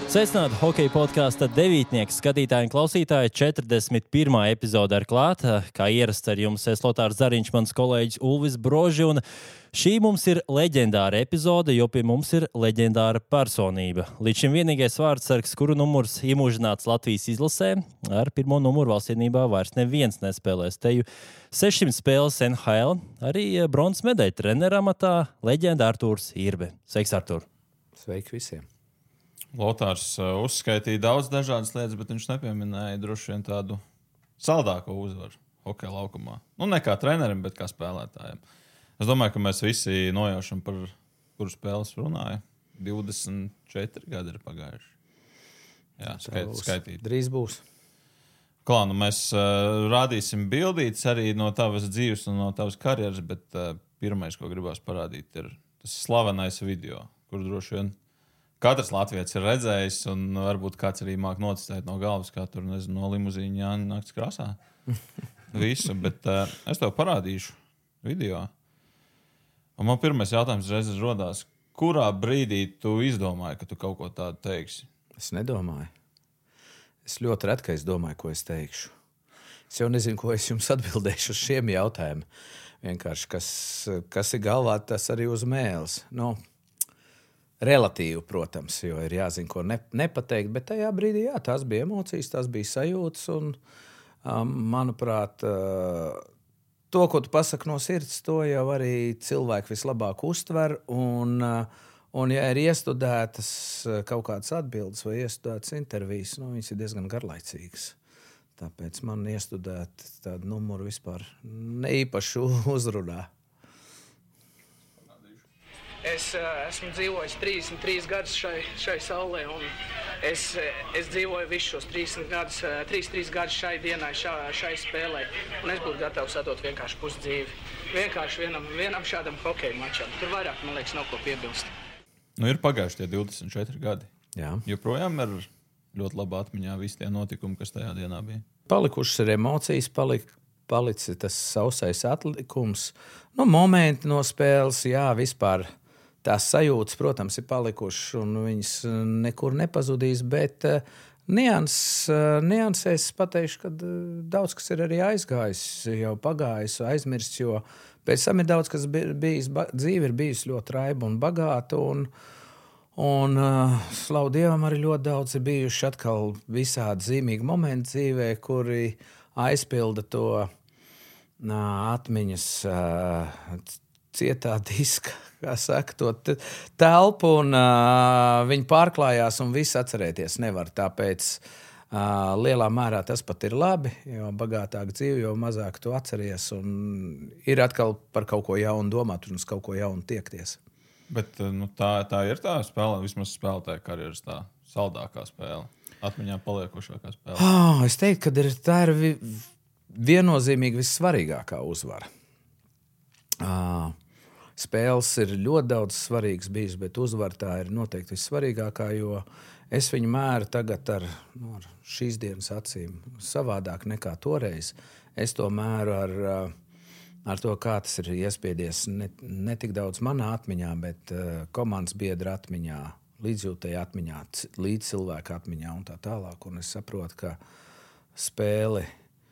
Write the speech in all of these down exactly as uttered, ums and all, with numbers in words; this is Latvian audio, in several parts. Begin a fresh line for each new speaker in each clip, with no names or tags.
Sveicināti hokeja podkāsta devītnieki skatītāji un klausītāji. četrdesmit pirmā epizode ar klāt. Kā ierasts ar jums es Lotārs Zariņš, mans kolēģis Ulvis Broži. Un šī mums ir leģendāra epizode, jo pie mums ir leģendāra personība. Līdz šim vienīgais vārdsargs, kuru numurs iemūžināts Latvijas izlasē, ar pirmo numuru valstsienībā vairs neviens nespēlēs. Teju sešsimt spēles N H L, arī bronzas medaļu treneru amatā leģenda Artūrs Irbe. Sveiks, Artūr!
Sveiki visiem!
Lotārs uh, uzskaitīja daudz dažādas lietas, bet viņš nepieminēja droši vien tādu saldāko uzvaru hokeja laukumā. Nu, ne kā trenerim, bet kā spēlētājiem. Es domāju, ka mēs visi nojaušam, par kuru spēles runāja. divdesmit četri gadi ir pagājuši. Jā, skait, skaitīt.
Drīz būs.
Klā, nu mēs uh, rādīsim bildītes arī no tavas dzīves un no tavas karjeras, bet uh, pirmais, ko gribās parādīt, ir tas slavenais video, kur droši vien katrs latvietis ir redzējis, un varbūt kāds arī māk nocitēt no galvas, kā tur, nezinu, no limuzīņa Jāņa nakts krāsā. Visu, bet uh, es tev parādīšu video. Un man pirmais jautājums reizes rodās, kurā brīdī tu izdomāji, ka tu kaut ko tādu teiksi?
Es nedomāju. Es ļoti ret, ka es domāju, ko es teikšu. Es jau nezinu, ko es jums atbildēšu uz šiem jautājumiem. Vienkārši, kas, kas ir galvā, tas arī uz mēles. Nu, relatīvi, protams, jo ir jāzina, ko ne, nepateikt, bet tajā brīdī, jā, tās bija emocijas, tās bija sajūtas, un, um, manuprāt, uh, to, ko tu pasaki no sirds, to jau arī cilvēki vislabāk uztver, un, uh, un ja ir iestudētas kaut kādas atbildes vai iestudētas intervijas, nu, viņas ir diezgan garlaicīgas. Tāpēc man iestudēt tādu numuru vispār neīpaši uzrunā.
Es uh, esmu dzīvojis trīsdesmit trīs gadus šai, šai saulē, un es, es dzīvoju visus šos trīsdesmit gadus, trīsdesmit trīs gadus šai dienai, šā, šai spēlē. Un es būtu gatavs atdot vienkārši pusdzīvi. Vienkārši vienam, vienam šādam hokeja mačam. Tur vairāk, man liekas, nav ko piebilst.
Nu, ir pagājuši tie divdesmit četri gadi.
Jā.
Joprojām ir ļoti laba atmiņā visi tie notikumi, kas tajā dienā bija.
Palikušas ir emocijas, palik, palicis tas sausais atlikums. Nu, momenti no spēles, jā, vispār. Tās sajūtas, protams, ir palikušas un viņas nekur nepazudīs, bet uh, nians, uh, niansēs pateikšu, ka uh, daudz kas ir arī aizgājis, jau pagājis, aizmirsts, jo pēc tam ir daudz kas bijis, ba- dzīve ir bijusi ļoti raiba un bagāta, un, un uh, slavu Dievam arī ļoti daudz ir bijuši atkal visādi zīmīgi momenti dzīvē, kuri aizpilda to uh, atmiņas uh, cietā diska, kā saka, to telpu, un uh, viņi pārklājās, un viss atcerēties nevar. Tāpēc uh, lielā mērā tas pat ir labi, jo bagātāk dzīve, jo mazāk tu atceries, un ir atkal par kaut ko jaunu domāt un uz kaut ko jaunu tiekties.
Bet nu, tā, tā ir tā spēle, vismaz spēlētāja karjeras tā saldākā spēle, atmiņā paliekošākā spēle.
Oh, es teiktu, ka ir, tā ir vi, viennozīmīgi vissvarīgākā uzvara. Uh, spēles ir ļoti daudz svarīgas bijis, bet uzvara tā ir noteikti vissvarīgākā, jo es viņu mēru tagad ar, nu, ar šīs dienas acīm savādāk nekā toreiz. Es to mēru ar, ar to, kā tas ir iespiedies ne, ne tik daudz manā atmiņā, bet uh, komandas biedra atmiņā, līdzjūtēja atmiņā, līdz cilvēka atmiņā un tā tālāk. Un es saprotu, ka spēle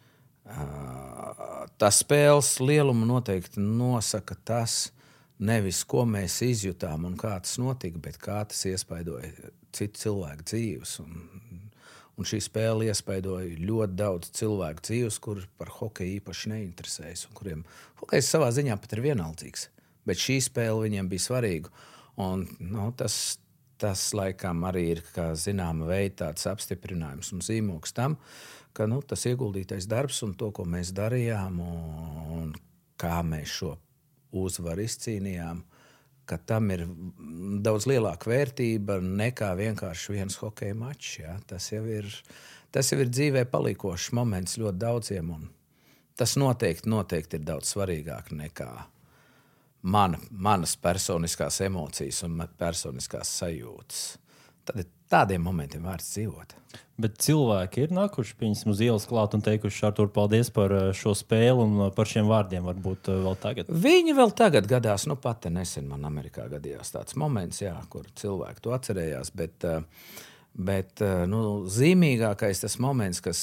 Uh, tas spēles lielumu noteikti nosaka tas, nevis ko mēs izjutām un kā tas notika, bet kā tas iespaidoja citu cilvēku dzīves. Un, un šī spēle iespaidoja ļoti daudz cilvēku dzīves, kur par hokeju īpaši neinteresējas, un kuriem hokejs savā ziņā pat ir vienaldzīgs. Bet šī spēle viņiem bija svarīga. Un, nu, tas, tas laikam arī ir, kā zināma veida, tāds apstiprinājums un zīmogs tam, ka nu, tas ieguldītais darbs un to, ko mēs darījām un kā mēs šo uzvaru izcīnījām, ka tam ir daudz lielāka vērtība nekā vienkārši viens hokeja mačs. Ja? Tas jau ir, tas jau ir dzīvē palikošs moments ļoti daudziem, un tas noteikti, noteikti ir daudz svarīgāk nekā mana, manas personiskās emocijas un personiskās sajūtas. Tad tādiem momentiem vērts dzīvot.
Bet cilvēki ir nākuši pieņemsim uz ielas klāt un teikuši, Artūr, paldies par šo spēli un par šiem vārdiem varbūt vēl tagad.
Viņi vēl tagad gadās, nu pat nesen man Amerikā gadījās tāds moments, jā, kur cilvēki to atcerējās, bet, Bet nu, zīmīgākais tas moments, kas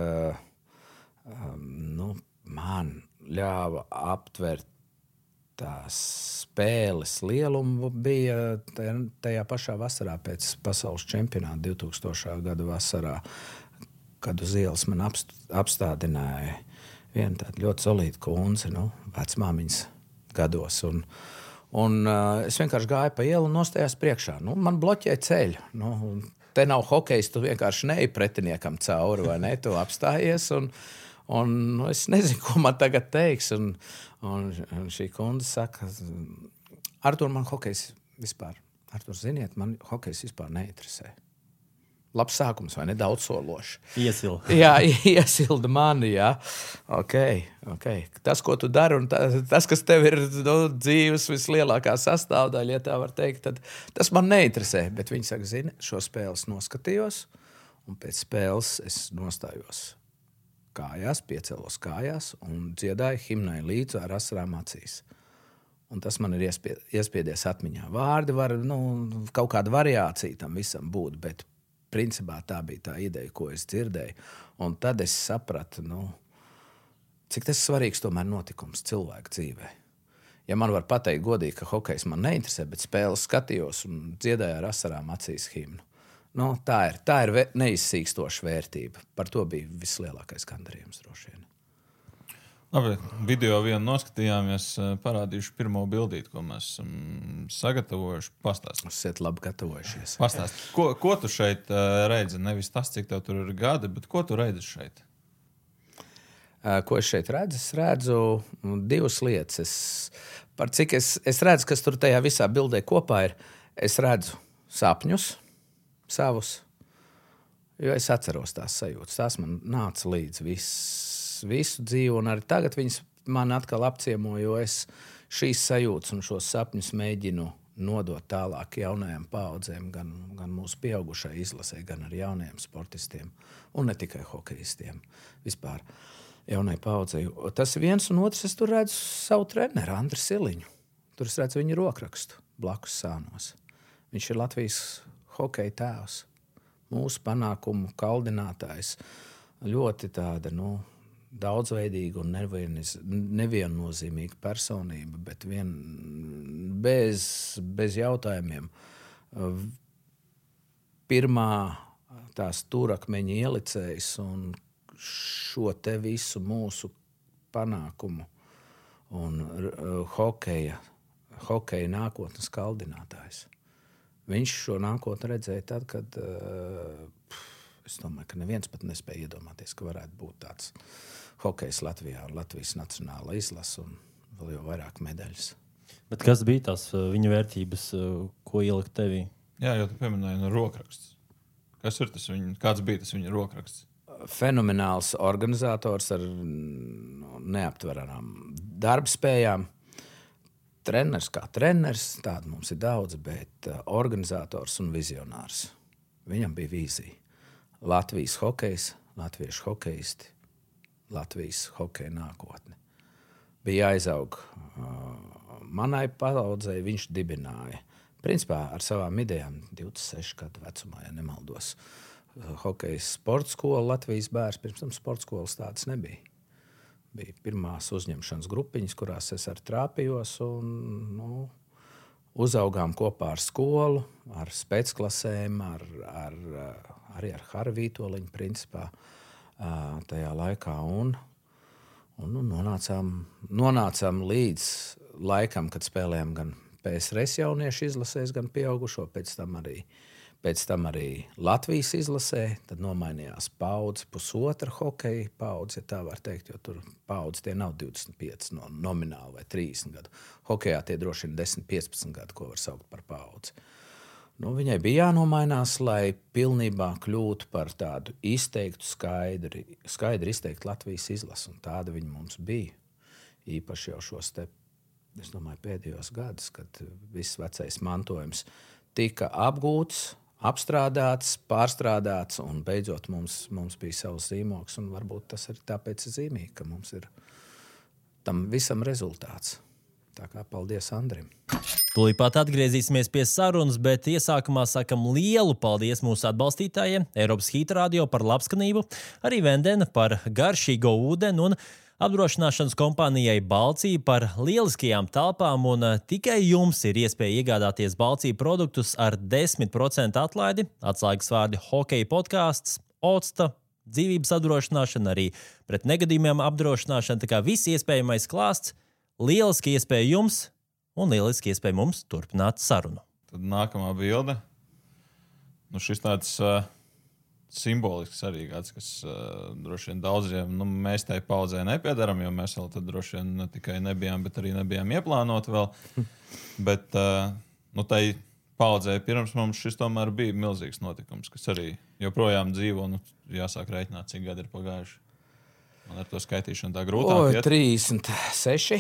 nu, man ļāva aptvert tās spēles lielumu, bija tajā pašā vasarā pēc pasaules čempionāta divtūkstošā gada vasarā, kad uz ielas man apstādināja viena tāda ļoti solīta kundze, nu, vecmāmiņas gados. Un, un uh, es vienkārši gāju pa ielu un nostājās priekšā. Nu, man bloķēja ceļu. Nu, te nav hokejs, tu vienkārši neej pretiniekam cauri, vai ne? Tu apstājies un, un nu, es nezinu, ko man tagad teiks. Un, un, un šī kundze saka, Artur, man hokejs vispār, Artur, ziniet, man hokejs vispār neinteresē. Labs sākums, vai ne? Daudz sološi.
Iesilda.
Jā, iesilda mani, jā. Ok, ok. Tas, ko tu dari, un tas, tas kas tev ir nu, dzīves vislielākā sastāvdaļa, ja tā var teikt, tad tas man neinteresē. Bet viņi saka, zini, šo spēles noskatījos, un pēc spēles es nostājos kājās, piecēlos kājās un dziedāju himnai līdzi ar asarām acīs. Un tas man ir iespie, iespiedies atmiņā. Vārdi var, nu, kaut kāda variācija tam visam būt, bet principā tā bija tā ideja, ko es dzirdēju. Un tad es sapratu, nu, cik tas svarīgs tomēr notikums cilvēku dzīvē. Ja man var pateikt godīgi, ka hokejs man neinteresē, bet spēles skatījos un dziedāju ar asarām acīs himnu. Nu, tā ir, tā ir neizsīkstoša vērtība. Par to bija vislielākais gandarījums droši vien.
Labi, video vienu noskatījāmies, parādījuši pirmo bildīti, ko mēs esam sagatavojuši. Pastāst.
Jūs esat labi gatavojušies.
Pastāst. Ko, ko tu šeit redzi? Nevis tas, cik tev tur ir gadi, bet ko tu redzi šeit?
Ko es šeit redzu? Es redzu divas lietas. Es, par cik es, es redzu, kas tur tajā visā bildē kopā ir, es redzu sapņus savus, jo es atceros tās sajūtas. Tās man nāca līdz viss. Visu dzīvi, un arī tagad viņas man atkal apciemo, jo es šīs sajūtas un šos sapņus mēģinu nodot tālāk jaunajām paaudzēm, gan, gan mūsu pieaugušai izlasē, gan arī jaunajiem sportistiem, un ne tikai hokejistiem. Vispār jaunai paaudzei. Tas viens un otrs, es tur redzu savu treneru, Andri Siliņu. Tur es redzu viņa rokrakstu blakus sānos. Viņš ir Latvijas hokeja tēvs, mūsu panākumu kaldinātājs. Ļoti tāda, nu, daudzveidīga un neviennozīmīga personība, bet vien bez, bez jautājumiem. Pirmā tās stūrakmeņa ielicējs un šo te visu mūsu panākumu un hokeja, hokeja nākotnes kaldinātājs. Viņš šo nākotni redzēja tad, kad es domāju, ka neviens pat nespēja iedomāties, ka varētu būt tāds hokejs Latvijā un Latvijas nacionāla izlase un vēl jau vairāk medaļas.
Bet kas bija tās viņa vērtības, ko ielikt tevī?
Jā, jau tu pieminēji no rokraksts. Kas ir tas viņa, kāds bija tas viņa rokraksts?
Fenomenāls organizators ar neaptveramām darbspējām. Treneris kā treneris, tāda mums ir daudz, bet organizators un vizionārs. Viņam bija vīzija. Latvijas hokejs, latviešu hokejisti, Latvijas hokeja nākotne. Bija jāizaug uh, manai paaudzei, viņš dibināja. Principā ar savām idejām divdesmit sešu gadu vecumā, ja nemaldos. Uh, hokejas sporta skola Latvijas bērns, pirms tam sporta skolas tādas nebija. Bija pirmās uzņemšanas grupiņas, kurās es ar trāpījos un, nu, uzaugām kopā ar skolu, ar spēcklasēm, ar, ar, arī ar Haru Vītoliņu principā tajā laikā. Un, un nu, nonācām, nonācām līdz laikam, kad spēlējām gan P S R S jauniešu izlasēs, gan pieaugušo, pēc tam arī, pēc tam arī Latvijas izlasē. Tad nomainījās paudze, pusotra hokeja paudze, ja tā var teikt, jo tur paudze tie nav divdesmit pieci no, nomināli vai trīsdesmit gadu. Hokejā tie droši vien desmit piecpadsmit gadu, ko var saukt par paudzi. Nu, viņai bija jānomainās, lai pilnībā kļūtu par tādu izteiktu, skaidri, skaidri izteiktu Latvijas izlasi. Un tāda viņa mums bija. Īpaši jau šos te, es domāju, pēdējos gadus, kad viss vecais mantojums tika apgūts, apstrādāts, pārstrādāts, un beidzot mums, mums bija savs zīmogs. Un varbūt tas ir tāpēc zīmīgi, ka mums ir tam visam rezultāts. Tā kā paldies Andrim.
Tūlīt pat atgriezīsimies pie sarunas, bet iesākumā sakam lielu paldies mūsu atbalstītājiem, Eiropas Hīta Radio par labskanību, arī Vendena par garšīgo ūdeni un apdrošināšanas kompānijai Balcija par lieliskajām telpām, un tikai jums ir iespēja iegādāties Balcija produktus ar desmit procentu atlaidi, atslēgas vārdi hokeja podkāsts, Otsta, dzīvības apdrošināšana, arī pret negadījumiem apdrošināšana, tā kā viss iespējamais klāsts, lieliski iespēja jums un lieliski iespēja mums turpināt sarunu.
Tad nākamā bilde. Nu, šis tāds uh, simbolisks arī kāds, kas uh, droši vien daudziem, nu, mēs tai paudzē nepiedaram, jo mēs vēl tad droši vien ne tikai nebijām, bet arī nebijām ieplānoti vēl. Bet, uh, nu, tai paudzē pirms mums šis tomēr bija milzīgs notikums, kas arī joprojām dzīvo, nu, jāsāk rēķināt, cik gadi ir pagājuši. Man ar to skaitīšanu tā grūtāk iet.
O, trīsdesmit seši.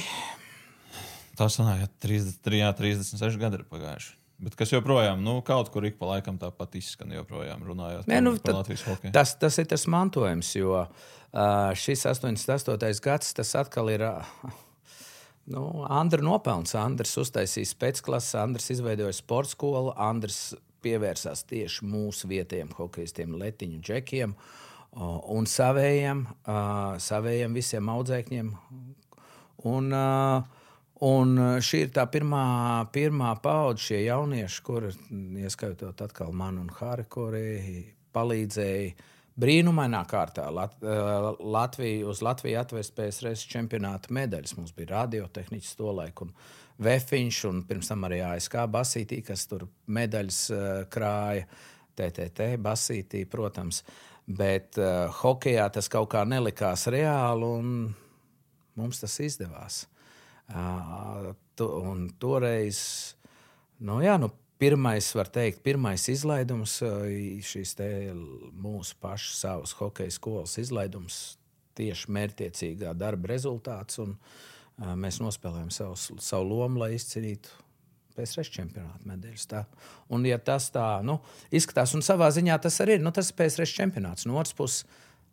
Tā sanāja, trīsdesmit, trīsdesmit seši gadi ir pagājuši. Bet kas joprojām, nu, kaut kur ik pa laikam tāpat izskan joprojām runājot
Nē, nu,
par Latvijas hokeju.
Tas, tas ir tas mantojums, jo uh, šis astoņdesmit astotais gads, tas atkal ir uh, nu, Andra nopelns. Andrs uztaisīja specklases, Andrs izveidoja sporta skolu, Andrs pievērsās tieši mūsu vietējiem hokeistiem, letiņu džekiem uh, un savējiem, uh, savējiem visiem audzēkņiem. Un... Uh, Un šī ir tā pirmā, pirmā paudze, šie jaunieši, kuri, ieskaitot atkal mani un Hari, kuri palīdzēja brīnumainā kārtā Lat, Latviju, uz Latviju atvest P S R S čempionāta medaļas. Mums bija radiotehniķis tolaik un Vefiņš, un pirms tam arī A S K Basītī, kas tur medaļas krāja, T T T Basītī, protams. Bet uh, hokejā tas kaut kā nelikās reāli, un mums tas izdevās. Uh, tu, un toreiz, nu jā, nu pirmais, var teikt, pirmais izlaidums, šīs te mūsu pašu savas hokeja skolas izlaidums, tieši mērķtiecīgā darba rezultāts, un uh, mēs nospēlējam savu, savu lomu, lai izcīnītu P S R S čempionāta medaļas. Tā. Un ja tas tā, nu, izskatās, un savā ziņā tas arī ir, nu, tas ir P S R S čempionāts. No otras puses,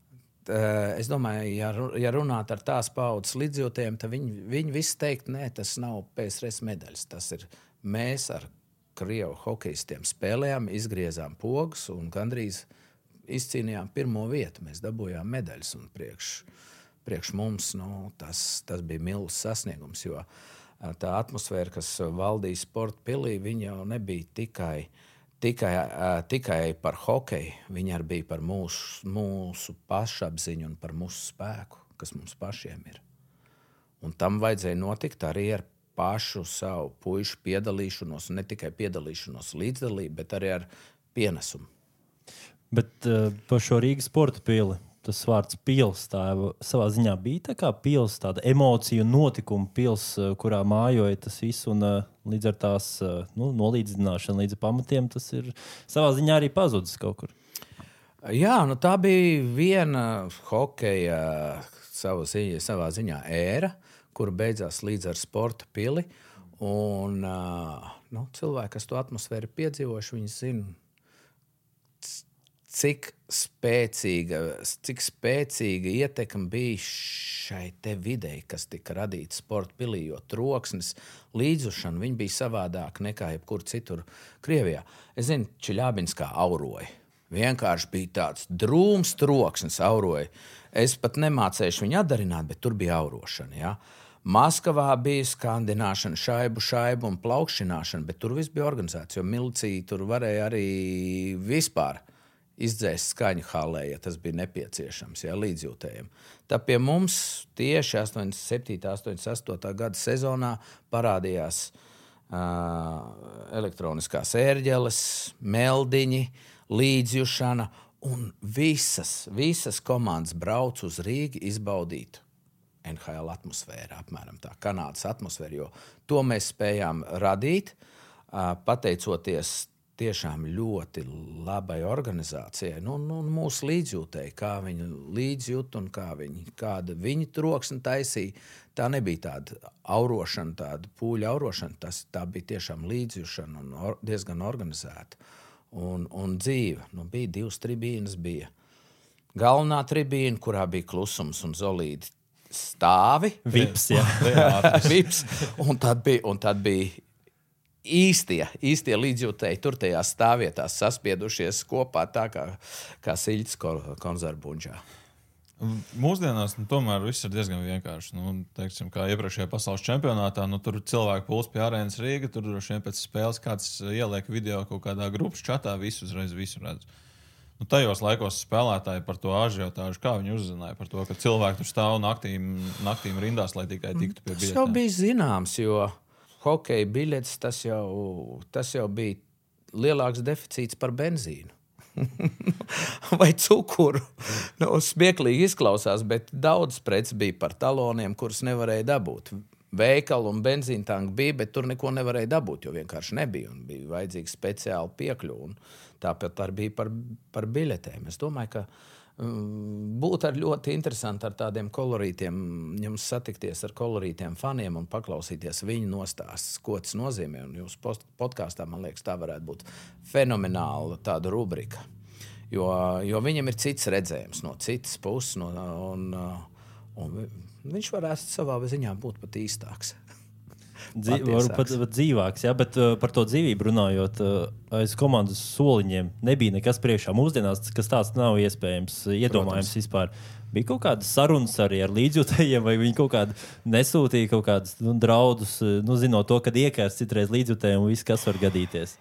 es domāju, ja, ja runāt ar tās paudzes līdzjūtējiem, tad viņi, viņi visi teikt, nē, tas nav P S R S medaļas. Tas ir mēs ar Krievu hokeistiem spēlējām, izgriezām pogas un gandrīz izcīnījām pirmo vietu. Mēs dabūjām medaļas, un priekš, priekš mums nu, tas, tas bija milzīgs sasniegums, jo tā atmosfēra, kas valdīja sporta pilī, viņa jau nebija tikai Tikai, tikai par hokeju, viņi arī bija par mūsu, mūsu pašapziņu un par mūsu spēku, kas mums pašiem ir. Un tam vajadzēja notikt arī ar pašu savu puišu piedalīšanos, ne tikai piedalīšanos līdzdalību, bet arī ar pienesumu.
Bet uh, par šo Rīgas sporta pili, tas vārds pils, tā savā ziņā bija tā kā pils, tāda emociju notikuma pils, kurā mājoja tas viss, un uh, līdz ar tās uh, nu, nolīdzināšana līdz pamatiem, tas ir savā ziņā arī pazudis kaut kur.
Jā, nu tā bija viena hokeja savā ziņā, savā ziņā ēra, kur beidzās līdz ar sporta pili, un uh, nu, cilvēki, kas to atmosfēru piedzīvojuši, viņi zina, cik spēcīga, cik spēcīga ietekme bija šai te videi, kas tika radīta sporta pilī, jo troksnis, līdzušana, viņi bija savādāk nekā jebkur citur Krievijā. Es zinu, Čiļābins kā auroja. Vienkārši bija tāds drūms troksnis auroja. Es pat nemācēšu viņu atdarināt, bet tur bija aurošana, jā. Maskavā bija skandināšana, šaibu, šaibu un plaukšķināšana, bet tur viss bija organizēts, jo milicija tur varēja arī vispār izdzēst skaņu halē, ja tas bija nepieciešams, ja, līdzjūtējiem. Tā pie mums tieši astoņdesmit septītā astoņdesmit astotā gada sezonā parādījās uh, elektroniskās ērģeles, meldiņi, līdzjušana, un visas, visas komandas brauc uz Rīgu izbaudīt N H L atmosfēru, apmēram tā, Kanādas atmosfēru, jo to mēs spējām radīt, uh, pateicoties tiešām ļoti labai organizācijai, nu, nu, mūsu līdzjūtēji, kā viņi līdzjūt un kā viņi, kāda viņi troksni taisīja. Tā nebija tāda aurošana, tāda pūļa aurošana, tas, tā bija tiešām līdzjūšana un or, diezgan organizēta. Un, un dzīve, nu, bija divas tribīnas, bija galvenā tribīna, kurā bija klusums un zolīdi stāvi.
Vips, jā.
Vips, un tad bija, un tad bija īstie, īstie līdzjūtēji tur tajās stāvvietās saspiedušies kopā tā kā, kā siļķis konzervbuņģā.
Mūsdienās nu, tomēr viss ir diezgan vienkārši. Nu, teiksim, kā iepriekšējā pasaules čempionātā, nu, tur cilvēku puls pie arēnas Rīga, tur droši vien pēc spēles kāds ieliek video kaut kādā grupas čatā, visu uzreiz visu redz. Nu, tajos laikos spēlētāji par to ažiotāžu, kā viņi uzzināja par to, ka cilvēki tur stāv naktīm, naktīm rindās, lai tikai tiktu pie biļetēm.
Tas jau bija zināms, jo hokeja biļetes tas jau, tas jau bija lielāks deficīts par benzīnu. Vai cukuru. Nu, smieklīgi izklausās, bet daudz preces bija par taloniem, kurus nevarēja dabūt. Veikalu un benzīntanku bija, bet tur neko nevarēja dabūt, jo vienkārši nebija un bija vajadzīga speciāla piekļuva. Tāpēc arī bija par, par biļetēm. Es domāju, ka um, būtu arī ļoti interesanti ar tādiem kolorītiem, jums satikties ar kolorītiem faniem un paklausīties viņu nostāstus, ko tas nozīmē. Un jūs podkāstā, man liekas, tā varētu būt fenomenāla tāda rubrika. Jo, jo viņam ir cits redzējums no citas puses, no, un, un viņš varētu savā ziņā būt pat īstāks.
Dzīv, pat, pat dzīvāks, ja, bet uh, par to dzīvību runājot, uh, aiz komandas soliņiem nebija nekas priekšā mūsdienās, kas tāds nav iespējams, iedomājams Protams. Vispār. Bija kaut kādas sarunas arī ar līdzjutējiem, vai viņi kaut kādu nesūtīja kaut kādus nu, draudus, nu, zinot to, kad iekārs citreiz līdzjutējiem un viss, kas var gadīties?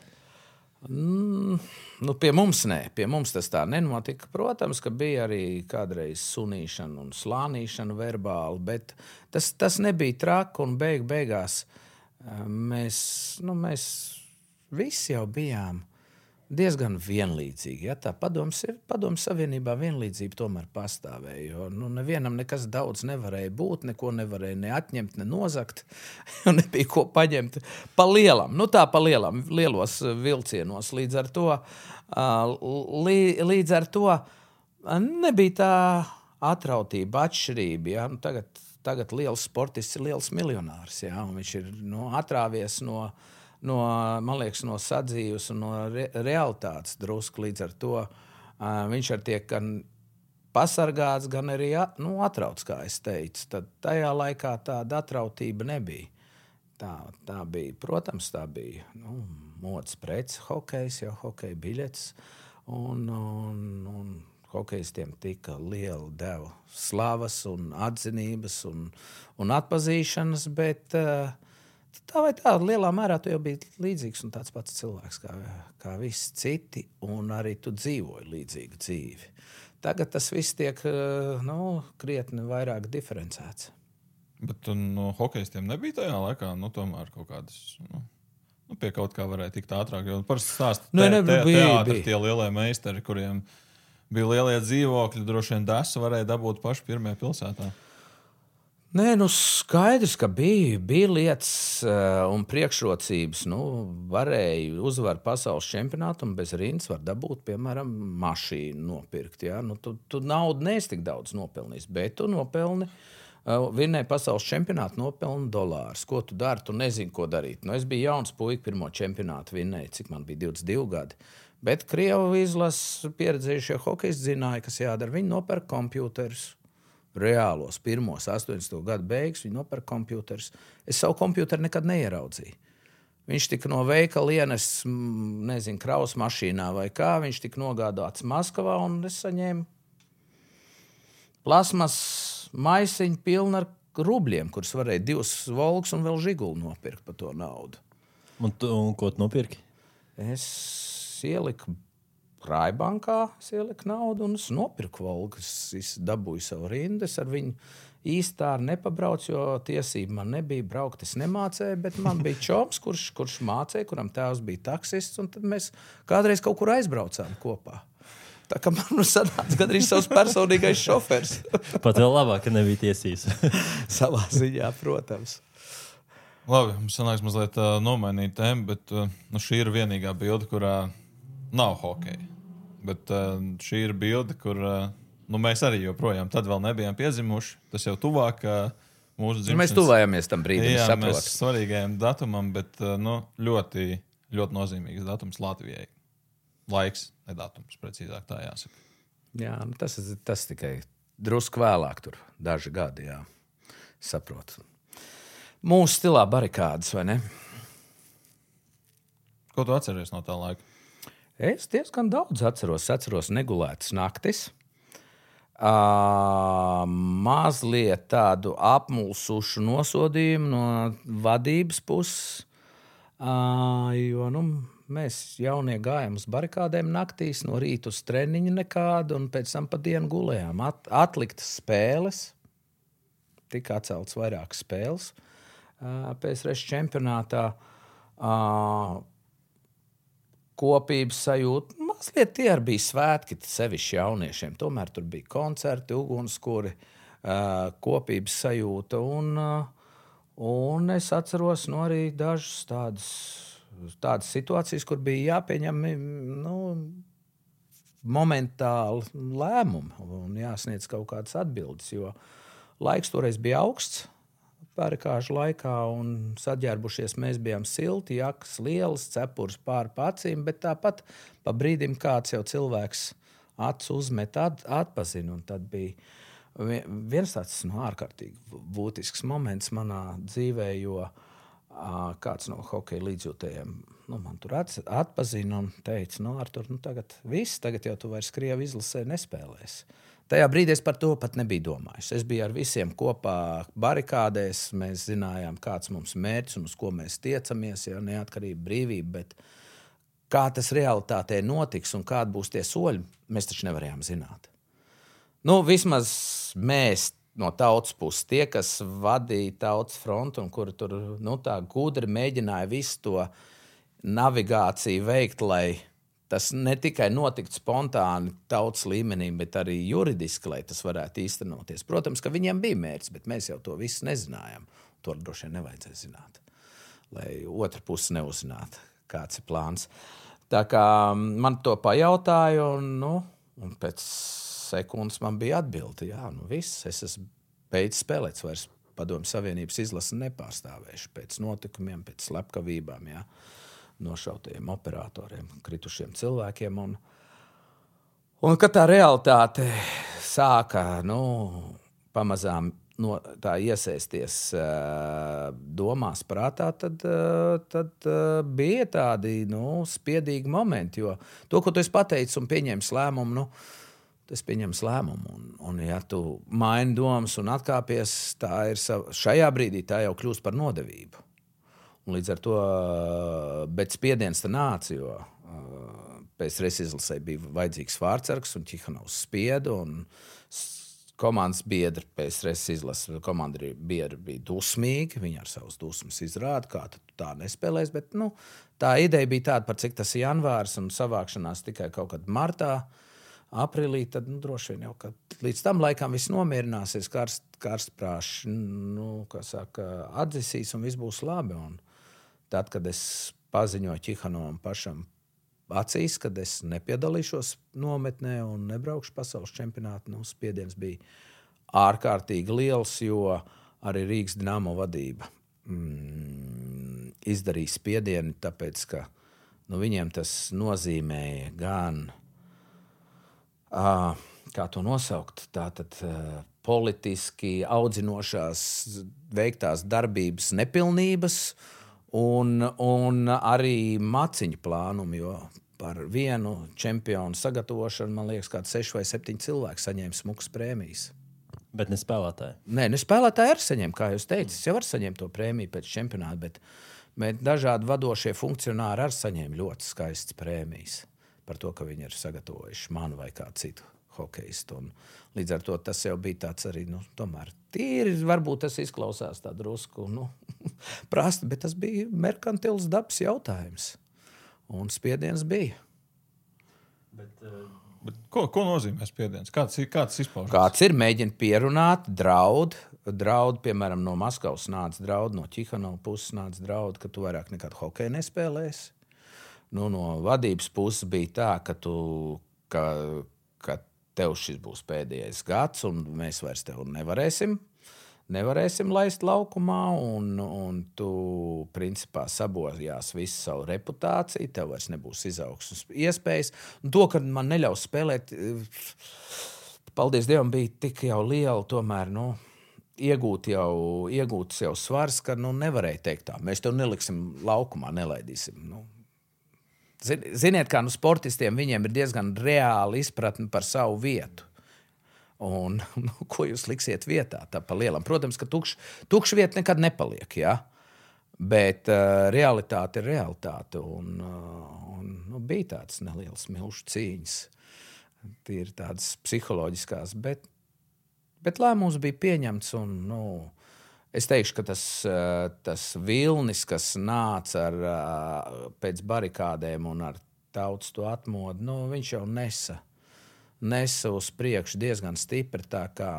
Mm, nu, pie mums nē, pie mums tas tā nenotika. Protams, ka bija arī kādreiz sunīšana un slānīšana verbāli, bet tas, tas nebija traki un beig beigās mēs, nu, mēs visi jau bijām diezgan vienlīdzīgi. Ja? Tā padoms, padoms savienībā vienlīdzība tomēr pastāvēja, jo nu, nevienam nekas daudz nevarēja būt, neko nevarēja ne atņemt, ne nozakt, jo nebija ko paņemt pa lielam. Nu tā pa lielam, lielos vilcienos. Līdz ar to, līdz ar to nebija tā atrautība, atšķirība. Ja? Nu, tagad, tagad liels sportists ir liels miljonārs, ja? Un viņš ir nu, atrāvies no No, man liekas, no sadzīves un no re, realitātes drusku līdz ar to. Uh, viņš ar tiek gan pasargāts, gan arī nu, atrauts, kā es teicu. Tad tajā laikā tāda atrautība nebija. Tā, tā bija, protams, tā bija nu, modes prece, hokejs, jau hokeja biļetes. Un, un, un hokejistiem tika liela deva slavas un atzinības un, un atpazīšanas, bet uh, tā vai tā, lielā mērā tu jau biji līdzīgs un tāds pats cilvēks kā, kā visi citi, un arī tu dzīvoji līdzīgu dzīvi. Tagad tas viss tiek nu, krietni vairāk diferencēts.
Bet no hokejistiem nebija tajā laikā, nu, tomēr kaut kādas, nu, nu pie kaut kā varēja tikt ātrāk, jo parasti stāst te,
ne, ne,
te,
bija,
teātri,
bija.
Tie lielie meistari, kuriem bija lielie dzīvokļi, droši vien desu varēja dabūt paši pirmie pilsētā.
Nē, nu skaidrs, ka bija, bija lietas uh, un priekšrocības. Nu, varēja uzvar pasaules čempionātu un bez rindas var dabūt, piemēram, mašīnu nopirkt. Ja? Nu, tu, tu naudu neesi tik daudz nopelnījis, bet tu nopelni, uh, vinnēji pasaules čempionātu, nopelni dolārus. Ko tu dari? Tu nezini, ko darīt. Nu, es biju jauns puika, pirmo čempionātu vinnēju, cik man bija divdesmit divi gadi. Bet Krievu izlases pieredzējušie hokejisti zināja, kas jādara. Viņi nopērk kompjūterus. Reālos pirmos astoņdesmito gadu beigas viņi nopērk kompjūterus. Es savu kompjūteru nekad neieraudzīju. Viņš tika no veikala ienests, nezinu, kraus mašīnā vai kā. Viņš tika nogādāts Maskavā un es saņēmu plasmas maisiņu pilnu ar rubļiem, kurus varēja divus Volks un vēl Žiguli nopirkt par to naudu.
Un, tu, un ko tu nopirki?
Es ieliku Raibankā, es ieliku naudu un es nopirku Volgu. Es dabūju savu rindu, es ar viņu īsti tā nepabraucu, jo tiesība man nebija braukt, es nemācēju, bet man bija čoms, kurš, kurš mācēja, kuram tēvs bija taksists, un tad mēs kādreiz kaut kur aizbraucām kopā. Tā kā man sanāca gandrīz savs personīgais šofers.
Pat vēl labāk, ka nebija tiesības.
Savā ziņā, protams.
Labi, mums sanāks mazliet uh, nomainīt tēmu, bet uh, nu, šī ir vienīgā bilde, kurā nav hokeja. Bet uh, šī ir bilde, kur uh, nu, mēs arī joprojām tad vēl nebijām piedzimuši. Tas jau tuvāk uh, mūsu dzimšanas.
Mēs tuvājamies tam brīdim,
jā,
saprot.
mēs svarīgajam datumam, bet uh, nu, ļoti, ļoti nozīmīgs datums Latvijai. Laiks, ne datums, precīzāk tā jāsaka.
Jā, nu, tas, tas tikai drusku vēlāk tur, daži gadi, jā. Saprotu. Mūsu stilā barikādas, vai ne?
Ko tu atceries no tā laika?
Es diezgan daudz atceros. Atceros negulētas naktis. Uh, mazliet tādu apmulsušu nosodījumu no vadības puses. Uh, jo, nu, mēs jaunie gājām uz barikādēm naktīs, no rīta uz treniņu nekādu, un pēc tam pa dienu gulējām. At, atliktas spēles, tika atceltas vairākas spēles uh, P S R čempionātā. Uh, kopības sajūta. Mazliet tie arī bija svētki sevišķi jauniešiem. Tomēr tur bija koncerti, ugunskuri, uh, kopības sajūta. Un, uh, un es atceros nu, arī dažas tādas, tādas situācijas, kur bija jāpieņem nu, momentāli lēmumi un jāsniedz kaut kādas atbildes. Jo laiks toreiz bija augsts. Pārikāžu laikā un saģērbušies mēs bijām silti, jakas lielas, cepures pāri acīm, bet tāpat pa brīdim kāds jau cilvēks acu uzmet, at, atpazina. Un tad bija viens tāds nu, ārkārtīgi būtisks moments manā dzīvē, jo uh, kāds no hokeja līdzjūtējiem nu, man tur at, atpazina un teica, nu, Artur, nu, tagad viss, tagad jau tu vairs Krievu izlasē nespēlēsi. Tajā brīdī es par to pat nebiju domājis. Es biju ar visiem kopā barikādēs. Mēs zinājām, kāds mums mērķis un uz ko mēs tiecamies, ja neatkarība, brīvība. Bet kā tas realitātē notiks un kādi būs tie soļi, mēs taču nevarējām zināt. Nu, vismaz mēs no tautas puses, tie, kas vadīja tautas frontu un kuri tur nu, tā gudri mēģināja visu to navigāciju veikt, lai tas ne tikai notiktu spontāni tautas līmenī, bet arī juridiski, lai tas varētu īstenoties. Protams, ka viņiem bija mērķis, bet mēs jau to visu nezinājām. To droši vien nevajadzēja zināt, lai otra puse neuzzinātu, kāds ir plāns. Tā kā man to pajautāja, un, nu, un pēc sekundes man bija atbilde. Jā, nu viss, es esmu beidzis spēlēt, vairs Padomju Savienības izlasi nepārstāvēšu pēc notikumiem, pēc slepkavībām, jā. Nošautajiem operatoriem, kritušiem cilvēkiem. Un, un kad tā realitāte sāka nu, pamazām no, tā iesaisties uh, domās prātā, tad, uh, tad uh, bija tādi nu, spiedīgi momenti. Jo to, ko tu esi pateicis un pieņems lēmumu, nu, tas pieņems lēmumu. Un, un ja tu maini domas un atkāpies, tā ir sava, šajā brīdī tā jau kļūst par nodevību. Un līdz ar to, bet spiediens te nāca, jo P S R izlasē bija vajadzīgs vārdsargs un Čihanovs spieda, un komandas biedri P S R izlase, komanda biedri bija dusmīgi, viņi ar savus dusmas izrāda, kā tā nespēlēs, bet nu, tā ideja bija tāda, par cik tas ir janvārs un savākšanās tikai kaut kad martā, aprīlī, tad nu, droši vien jau, ka līdz tam laikam viss nomierināsies, karst, karstprāši, nu, kā saka, atdzisīs un viss būs labi. Un tad, kad es paziņoju Čihanovam pašam acīs, kad es nepiedalīšos nometnē un nebraukšu pasaules čempionātu, nu, spiediens bija ārkārtīgi liels, jo arī Rīgas Dinamo vadība mm, izdarīja spiedienu, tāpēc, ka nu, viņiem tas nozīmēja gan Uh, kā to nosaukt, tātad uh, politiski audzinošās veiktās darbības nepilnības un, un arī maciņu plānumu, jo par vienu čempionu sagatavošanu, man liekas, kāds seši vai septiņi cilvēki saņēma smukas prēmijas.
Bet ne spēlētāji?
Nē, ne spēlētāji arī saņem, kā jūs teicat. Es jau varu saņemt to prēmiju pēc čempionāta, bet, bet dažādi vadošie funkcionāri arī saņēma ļoti skaistas prēmijas par to, ka viņi ir sagatavojuši manu vai kādu citu hokeistu. Un līdz ar to tas jau bija tāds arī, nu, tomēr tīri, varbūt tas izklausās tā drusku, nu, prasti, bet tas bija merkantils dabas jautājums. Un spiediens bija.
Bet, uh...
bet ko, ko nozīmē spiediens? Kāds, kāds izpaužas?
Kāds ir, mēģina pierunāt, draud, draud, piemēram, no Maskavas nāca draud, no Čihanova puses nāca draud, ka tu vairāk nekad hokeju nespēlēsi. Nu, no vadības puses bija tā, ka, tu, ka, ka tev šis būs pēdējais gads, un mēs vairs tev nevarēsim, nevarēsim laist laukumā, un, un tu, principā, sabojās visu savu reputāciju, tev vairs nebūs izaugsmes iespējas. Un to, ka man neļaus spēlēt, paldies Dievam, bija tik jau liela, tomēr, nu, iegūt jau, iegūts jau svars, ka, nu, nevarēja teikt tā. Mēs tev neliksim laukumā, nelaidīsim, nu. Ziniet, kā nu sportistiem, viņiem ir diezgan reāli izpratni par savu vietu. Un nu, ko jūs liksiet vietā? Tā pa lielam. Protams, ka tukš, tukša vieta nekad nepaliek, ja? Bet uh, realitāte ir realitāte. Un, uh, un nu, bija tāds neliels milšu cīņas. Tīri tādas psiholoģiskās, bet, bet lēmums bija pieņemts un, nu, es teikšu, ka tas, tas vilnis, kas nāca ar, pēc barikādēm un ar tautas to atmodu, nu, viņš jau nesa, nesa uz priekšu diezgan stipri. Tā kā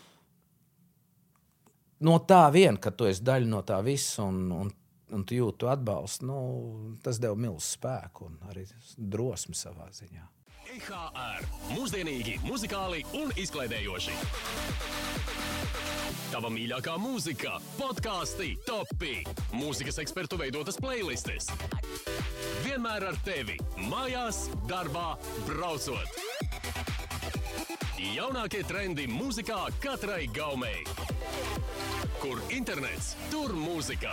no tā vien, ka tu esi daļa no tā visa un, un, un tu jūti atbalstu, nu, tas deva milzu spēku un arī drosmi savā ziņā.
E H R – mūsdienīgi, muzikāli un izklaidējoši. Tava mīļākā mūzika, podkāsti, topi, mūzikas ekspertu veidotas playlistes. Vienmēr ar tevi, mājās, darbā, braucot. Jaunākie trendi mūzikā katrai gaumei. Kur internets, tur mūzika.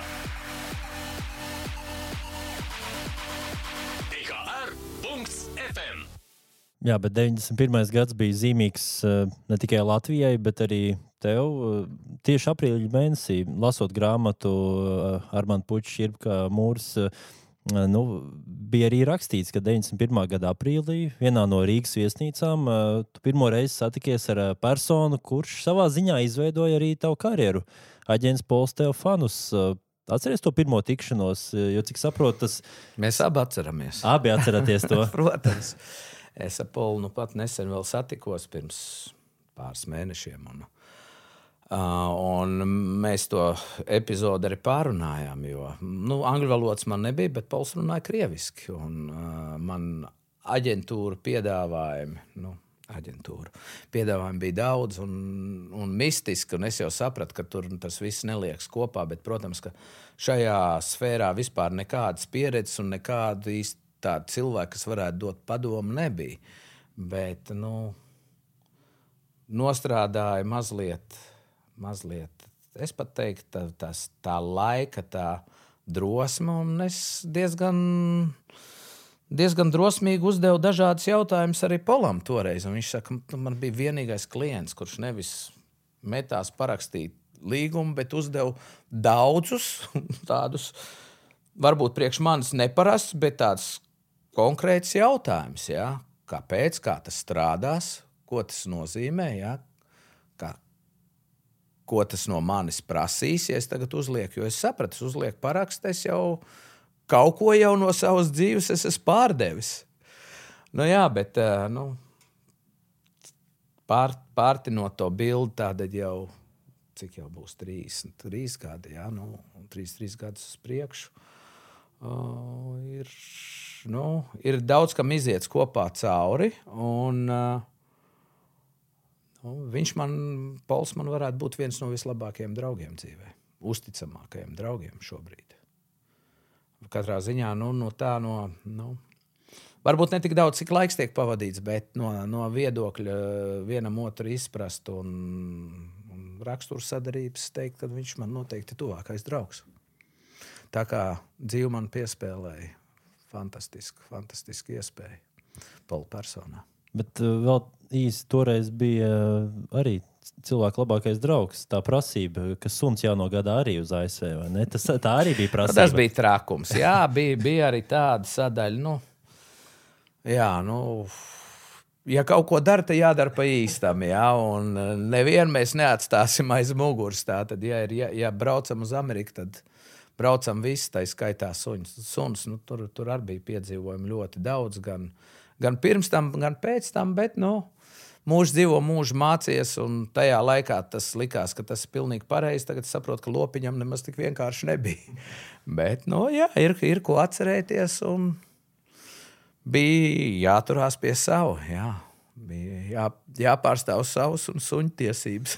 E H R punkts F M.
Jā, bet deviņdesmit pirmais gads bija zīmīgs ne tikai Latvijai, bet arī tev. Tieši aprīļa mēnesī, lasot grāmatu Armanda Puča Šķirbka Mūrs, nu, bija arī rakstīts, ka deviņdesmit pirmā gada aprīlī vienā no Rīgas viesnīcām tu pirmo reizi satikies ar personu, kurš savā ziņā izveidoja arī tavu karjeru. Aģents Pols Teofanus. Atceries to pirmo tikšanos, jo cik saprotu, tas...
Mēs abi atceramies.
Abi atceraties to.
Protams. Es ar Polu nu pat nesen vēl satikos pirms pāris mēnešiem. Un, uh, un mēs to epizodu arī pārunājām, jo nu, angļu valodas man nebija, bet Pols runāja krieviski. Un, uh, man aģentūra piedāvājumi, nu, aģentūra piedāvājumi bija daudz un, un mistiski, un es jau sapratu, ka tur tas viss neliekas kopā, bet, protams, ka šajā sfērā vispār nekādas pieredzes un nekādu īsti tādi cilvēki, kas varētu dot padomu, nebija. Bet, nu, nostrādāja mazliet, mazliet, es pat teiktu, tā, tā, tā laika, tā drosme, un es diezgan, diezgan drosmīgi uzdevu dažādas jautājumus arī Polam toreiz. Un viņš saka, man bija vienīgais klients, kurš nevis metās parakstīt līgumu, bet uzdevu daudzus tādus, varbūt priekš manis neparasts, bet tāds konkrēts jautājums, ja? Kāpēc, kā tas strādās, ko tas nozīmē, ja? Kā, ko tas no manis prasīs, ja es tagad uzlieku, jo es sapratu, es uzlieku parakstu, es jau kaut ko jau no savas dzīves es esmu pārdevis. Nu jā, bet nu, pār, pārtinot to bildi, tādēļ jau, cik jau būs trīsdesmit trīs gadi, ja? Nu, trīsdesmit trīs gadus uz priekšu. Uh, ir, nu, ir daudz, kam iziets kopā cauri, un uh, nu, viņš man, Pols man varētu būt viens no vislabākajiem draugiem dzīvē, uzticamākajiem draugiem šobrīd. Katrā ziņā, nu, no tā, no, nu, varbūt ne tik daudz, cik laiks tiek pavadīts, bet no, no viedokļa vienam otru izprast un, un raksturu sadarības teikt, ka viņš man noteikti tuvākais draugs. Tā kā dzīve man piespēlēja fantastiski, fantastiski iespēja Pola personā.
Bet uh, vēl īsi toreiz bija uh, arī cilvēku labākais draugs. Tā prasība, ka suns jānogādā arī uz A S V, vai ne? Tas, tā arī bija prasība.
Tas bija trakums. Jā, bija, bija arī tāda sadaļa. Nu, jā, nu, ja kaut ko dara, tad jādara pa īstam. Jā, un nevienu mēs neatstāsim aiz muguras. Tā, tad, ja, ir, ja, ja braucam uz Ameriku, tad braucam visi, tā skaitā suņus. Suns, nu, tur, tur arī bija piedzīvojumi ļoti daudz, gan, gan pirms tam, gan pēc tam, bet, nu, mūžs dzīvo, mūžs mācies, un tajā laikā tas likās, ka tas ir pilnīgi pareizi. Tagad saprotu, ka lopiņam nemaz tik vienkārši nebija. Bet, nu, jā, ir, ir ko atcerēties, un bija jāturās pie savu, jā. Bija jā, jāpārstāv savus un suņu tiesības.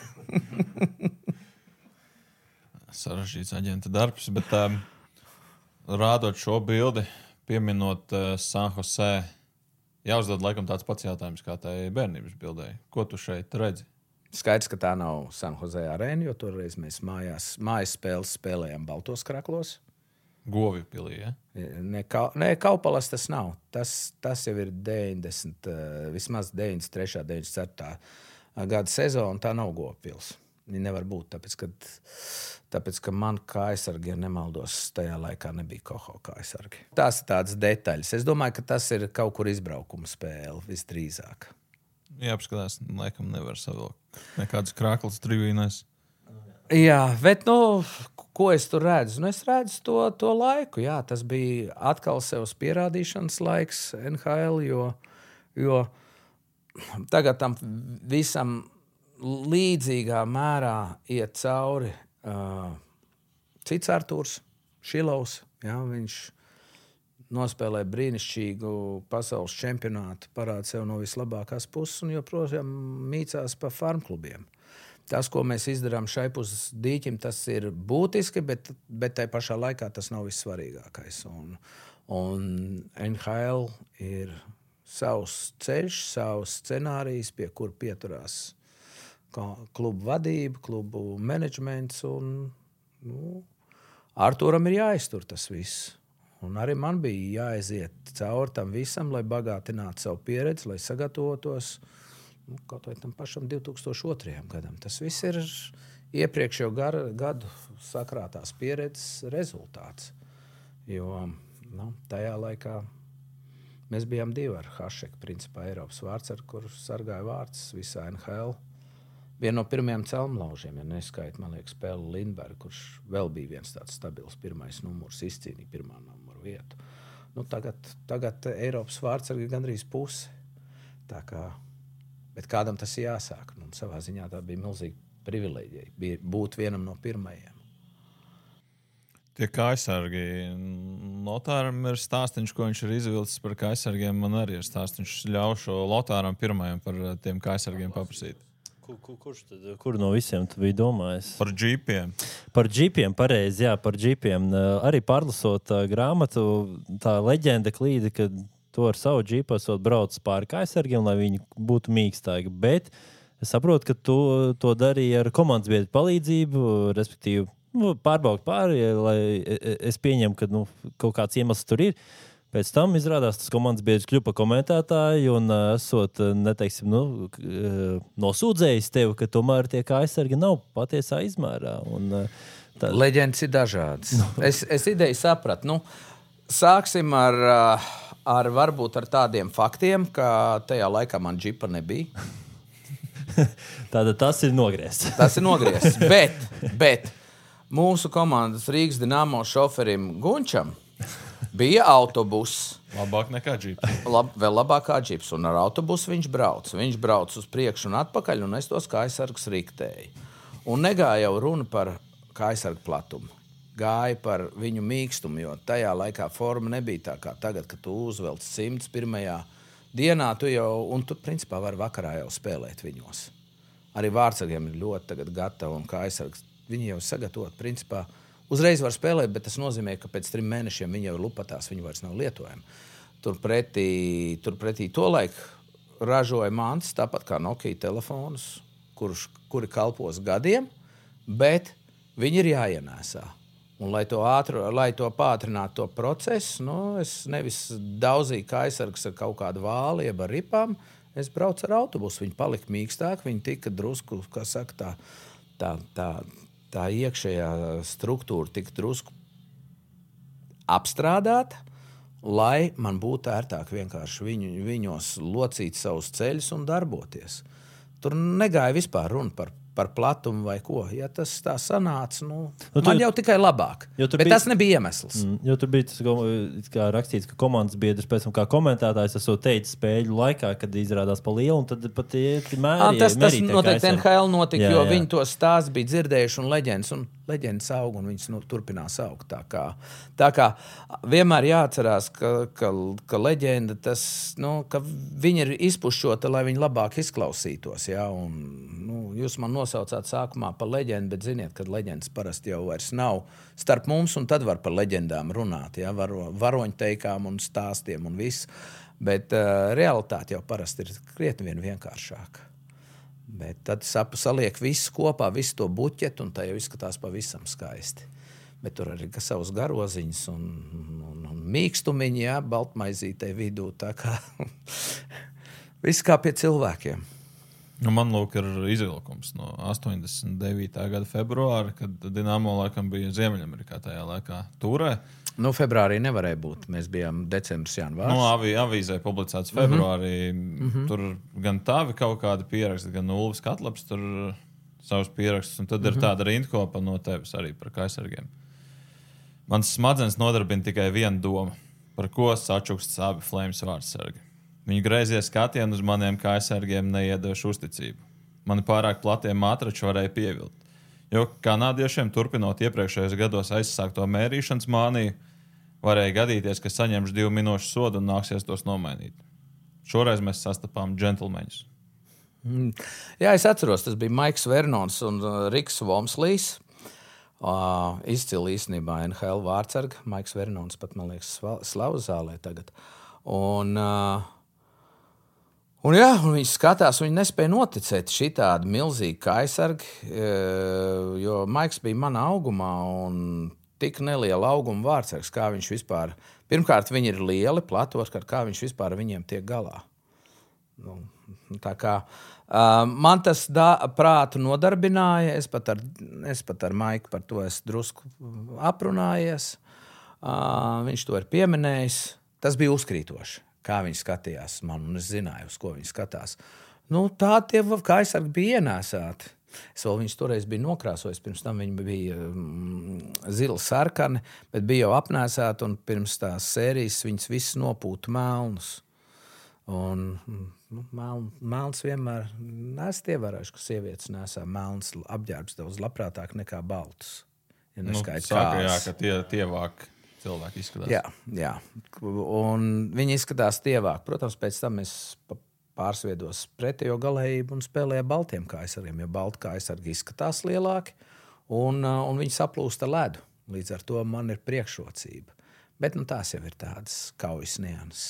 Sarežģīts aģenta darbs, bet um, rādot šo bildi, pieminot uh, San Jose, jāuzdod laikam tāds pats jautājums, kā tā bērnības bildē. Ko tu šeit redzi?
Skaidrs, ka tā nav San Jose arēna, jo toreiz mēs mājās, mājas spēles spēlējām baltos kraklos.
Govju pilī, ja?
Ne, ka, ne, Kaupalas tas nav. Tas, tas jau ir deviņdesmit, vismaz deviņdesmit trešā, deviņdesmit ceturtā gada sezona, tā nav Govju pils. Viņa nevar būt, tāpēc, ka, tāpēc, ka man kā aizsargi, ja nemaldos, tajā laikā nebija Koho kā aizsargi. Tās ir tādas detaļas. Es domāju, ka tas ir kaut kur izbraukuma spēle visdrīzāk.
Jāapskatās, laikam nevar savilkt. Nekādas krāklas trivīnais.
Jā, bet, nu, ko es tur redzu? Nu, es redzu to, to laiku. Jā, tas bija atkal sevs pierādīšanas laiks N H L, jo, jo tagad tam visam līdzīgā mērā iet cauri uh, cits Artūrs Šilovs. Jā, viņš nospēlē brīnišķīgu pasaules čempionātu, parāda sev no vislabākās puses un joprojām mīcās pa farmklubiem. Tas, ko mēs izdarām šai puses dīķim, tas ir būtiski, bet, bet tai pašā laikā tas nav vissvarīgākais. Un, un N H L ir savs ceļš, savs scenārijs, pie kur pieturās klubu vadība, klubu menedžments. Un, nu, Artūram ir jāiztur tas viss. Un arī man bija jāaiziet cauri tam visam, lai bagātinātu savu pieredzi, lai sagatavotos nu, kaut vai tam pašam divi tūkstoši otrajam gadam. Tas viss ir iepriekšējo gar, gadu sakrātās pieredzes rezultāts. Jo nu, tajā laikā mēs bijām divi ar Hašeku, principā Eiropas vārds, ar kuru sargāja vārds visā N H L. Viena no pirmajiem celmlaužiem, ja neskait, man liekas, spēle Lindberg, kurš vēl bija viens tāds stabils pirmais numurs, izcīnīja pirmā numuru vietu. Nu, tagad, tagad Eiropas vārds ir gandrīz pusi. Tā kā Bet kādam tas ir jāsāk. Un savā ziņā tā bija milzīga privileģija. Bija būt vienam no pirmajiem.
Tie kājsargi, Lotāram ir stāstiņš, ko viņš ir izvilcis par kājsargiem. Man arī ir stāstiņš. Ļaušu Lotāram pirmajam par tiem kājsargiem paprasīt.
Kur, kur, kurš tad, kur no visiem tu biji domājis?
Par džipiem.
Par džipiem, pareizi, jā, par džipiem. Arī pārlasot uh, grāmatu, tā leģenda klīda, ka to ar savu džipu esot braucis pāri kājsargiem, lai viņi būtu mīkstāki. Bet es saprotu, ka tu to darīji ar komandas biedru palīdzību, respektīvi nu, pārbaukt pāri, lai es pieņemu, ka nu, kaut kāds iemesls tur ir. Pēc tam izrādās, tas komandas biedrs kļuva par komentētāju un esot, neteiksim, nu, nosūdzējis tevi, ka tomēr tie kājsargi nav patiesā izmērā. Un, tā...
Leģendas ir dažādas. es, es ideju sapratu. Nu, sāksim ar, ar varbūt ar tādiem faktiem, ka tajā laikā man džipa nebija.
Tātad tas ir nogriezts.
Tas ir nogriezts. Bet, bet mūsu komandas Rīgas Dinamo šoferim Gunčam bija autobuss.
Labāk nekā džips.
Lab, vēl labāk kā džips. Un ar autobusu viņš brauc. Viņš brauc uz priekšu un atpakaļ, un es tos kājsargus riktēju. Un negāja jau runa par kājsargu platumu. Gāja par viņu mīkstumu, jo tajā laikā forma nebija tā kā tagad, kad tu uzvelc simts pirmajā dienā, tu jau, un tu principā vari vakarā jau spēlēt viņos. Arī vārdsargiem ir ļoti tagad gatavi un kājsargs. Viņi jau sagatavot, principā, uzreiz var spēlēt, bet tas nozīmē, ka pēc trim mēnešiem viņi jau ir lupatās, viņi vairs nav lietojami. Turpretī, turpretī to laiku ražoja mantas, tāpat kā Nokia telefonus, kurš, kuri kalpos gadiem, bet viņi ir jāienēsā. Un, lai to, ātru, lai to pātrinātu to procesu, nu, es nevis daudzīju kājsargus ar kaut kādu vāli, jeb ar ripām, es braucu ar autobusu. Viņi palika mīkstāk, viņi tika drusku, kā saka, tā, tā, tā, tā iekšējā struktūra tika drusku apstrādāta, lai man būtu ērtāk vienkārši viņu, viņos locīt savus ceļus un darboties. Tur negāja vispār runa par par platumu vai ko. Ja tas tā sanāca, nu, nu man jau tikai labāk. Bet bija, tas nebija iemesls.
Mm, jo tur bija tas, kā rakstīts, ka komandas biedrs pēc tam kā komentētājs esot teicis spēļu laikā, kad izrādās pa lielu, un tad pat tie mēri.
Tas, tas noteikti N H L notika, jā, jo jā. Viņi to stāstu bija dzirdējuši un leģendas, un leģendas aug, un viņas nu, turpinās augt. Tā kā, tā kā vienmēr jāatcerās, ka, ka, ka leģenda tas, nu, ka viņi ir izpušķota, lai viņi labāk izklausītos, jā, un, nu, jūs man nosaucāt sākumā par leģendu, bet ziniet, ka leģendas parasti jau vairs nav starp mums, un tad var par leģendām runāt, ja, varo, varoņteikām un stāstiem un viss. Bet uh, realitāte jau parasti ir krietni vien vienkāršāka. Bet tad saliek visu kopā, visu to buķetu, un tā jau izskatās pavisam skaisti. bet tur arī savus garoziņus un, un, un mīkstumiņi, jā, baltmaizītei vidū. Tā kā viss kā pie cilvēkiem.
Nu, man lūk ir izvilkums no astoņdesmit devītā gada februāra, kad Dinamo laikam bija Ziemeļamerikā tajā laikā turē.
Nu, februārī nevarēja būt. Mēs bijām decembris, janvārs.
Nu, avī, avīzē publicēts februārī. Mm-hmm. Tur gan tavi kaut kādi pieraksti, gan Ulvis Katlaps tur savus pierakstus. Un tad mm-hmm. ir tāda rindkopa no tevis arī par kaisargiem. Mans smadzenes nodarbina tikai viena doma, par ko sačuksts abi Flames vārdsargi. Viņu greizie skatieni uz maniem kaisargiem neiedevuši uzticību. Mani pārāk platie matrači varēja pievilt. Jo kanādiešiem, turpinot iepriekšējos gados aizsākto mērīšanas māniju, varēja gadīties, ka saņemšu divu minūšu sodu un nāksies tos nomainīt. Šoreiz mēs sastapām džentlmeņus.
Mm. Jā, es atceros, tas bija Maiks Vernons un Riks Vomslīs. Uh, izcili īstenībā N H L vārdsarga. Maiks Vernons pat, man liekas, Slavas zālē tagad. Un... Uh, Un jā, un viņi skatās, viņi nespēja noticēt šitādi milzīgi kaisargi, jo Maiks bija manā augumā un tik neliela auguma vārdsargs, kā viņš vispār, pirmkārt viņi ir lieli, platos, kā viņš vispār viņiem tiek galā. Nu, tā kā man tas da, prātu nodarbināja, es pat, ar, es pat ar Maiku par to esmu drusku aprunājies, viņš to ir pieminējis, tas bija uzkrītoši. Kā viņi skatījās man, un es zināju, uz ko viņi skatās. Nu, tā tie kaisargi bija ienēsāti. Es vēl viņus toreiz biju nokrāsojis, pirms tam viņi bija mm, zila sarkani, bet bija jau apnēsāti, un pirms tās sērijas viņas visas nopūta melnus. Un nu, meln, melns vienmēr, neesat ievērojuši, ka sievietes nesā melns apģērbs daudz labprātāk nekā baltus. Ja
nu, saka, jā, ka tie, tie vāk. Cilvēki izskatās.
Jā, jā. Un viņi izskatās tievāk. Protams, pēc tam es pārsviedos pretējo galējību un spēlēju baltiem kaisariem, jo balti kaisargi izskatās lielāki un, un viņi saplūst ar ledu. Līdz ar to man ir priekšrocība. Bet nu, tās jau ir tādas kaujas nianses.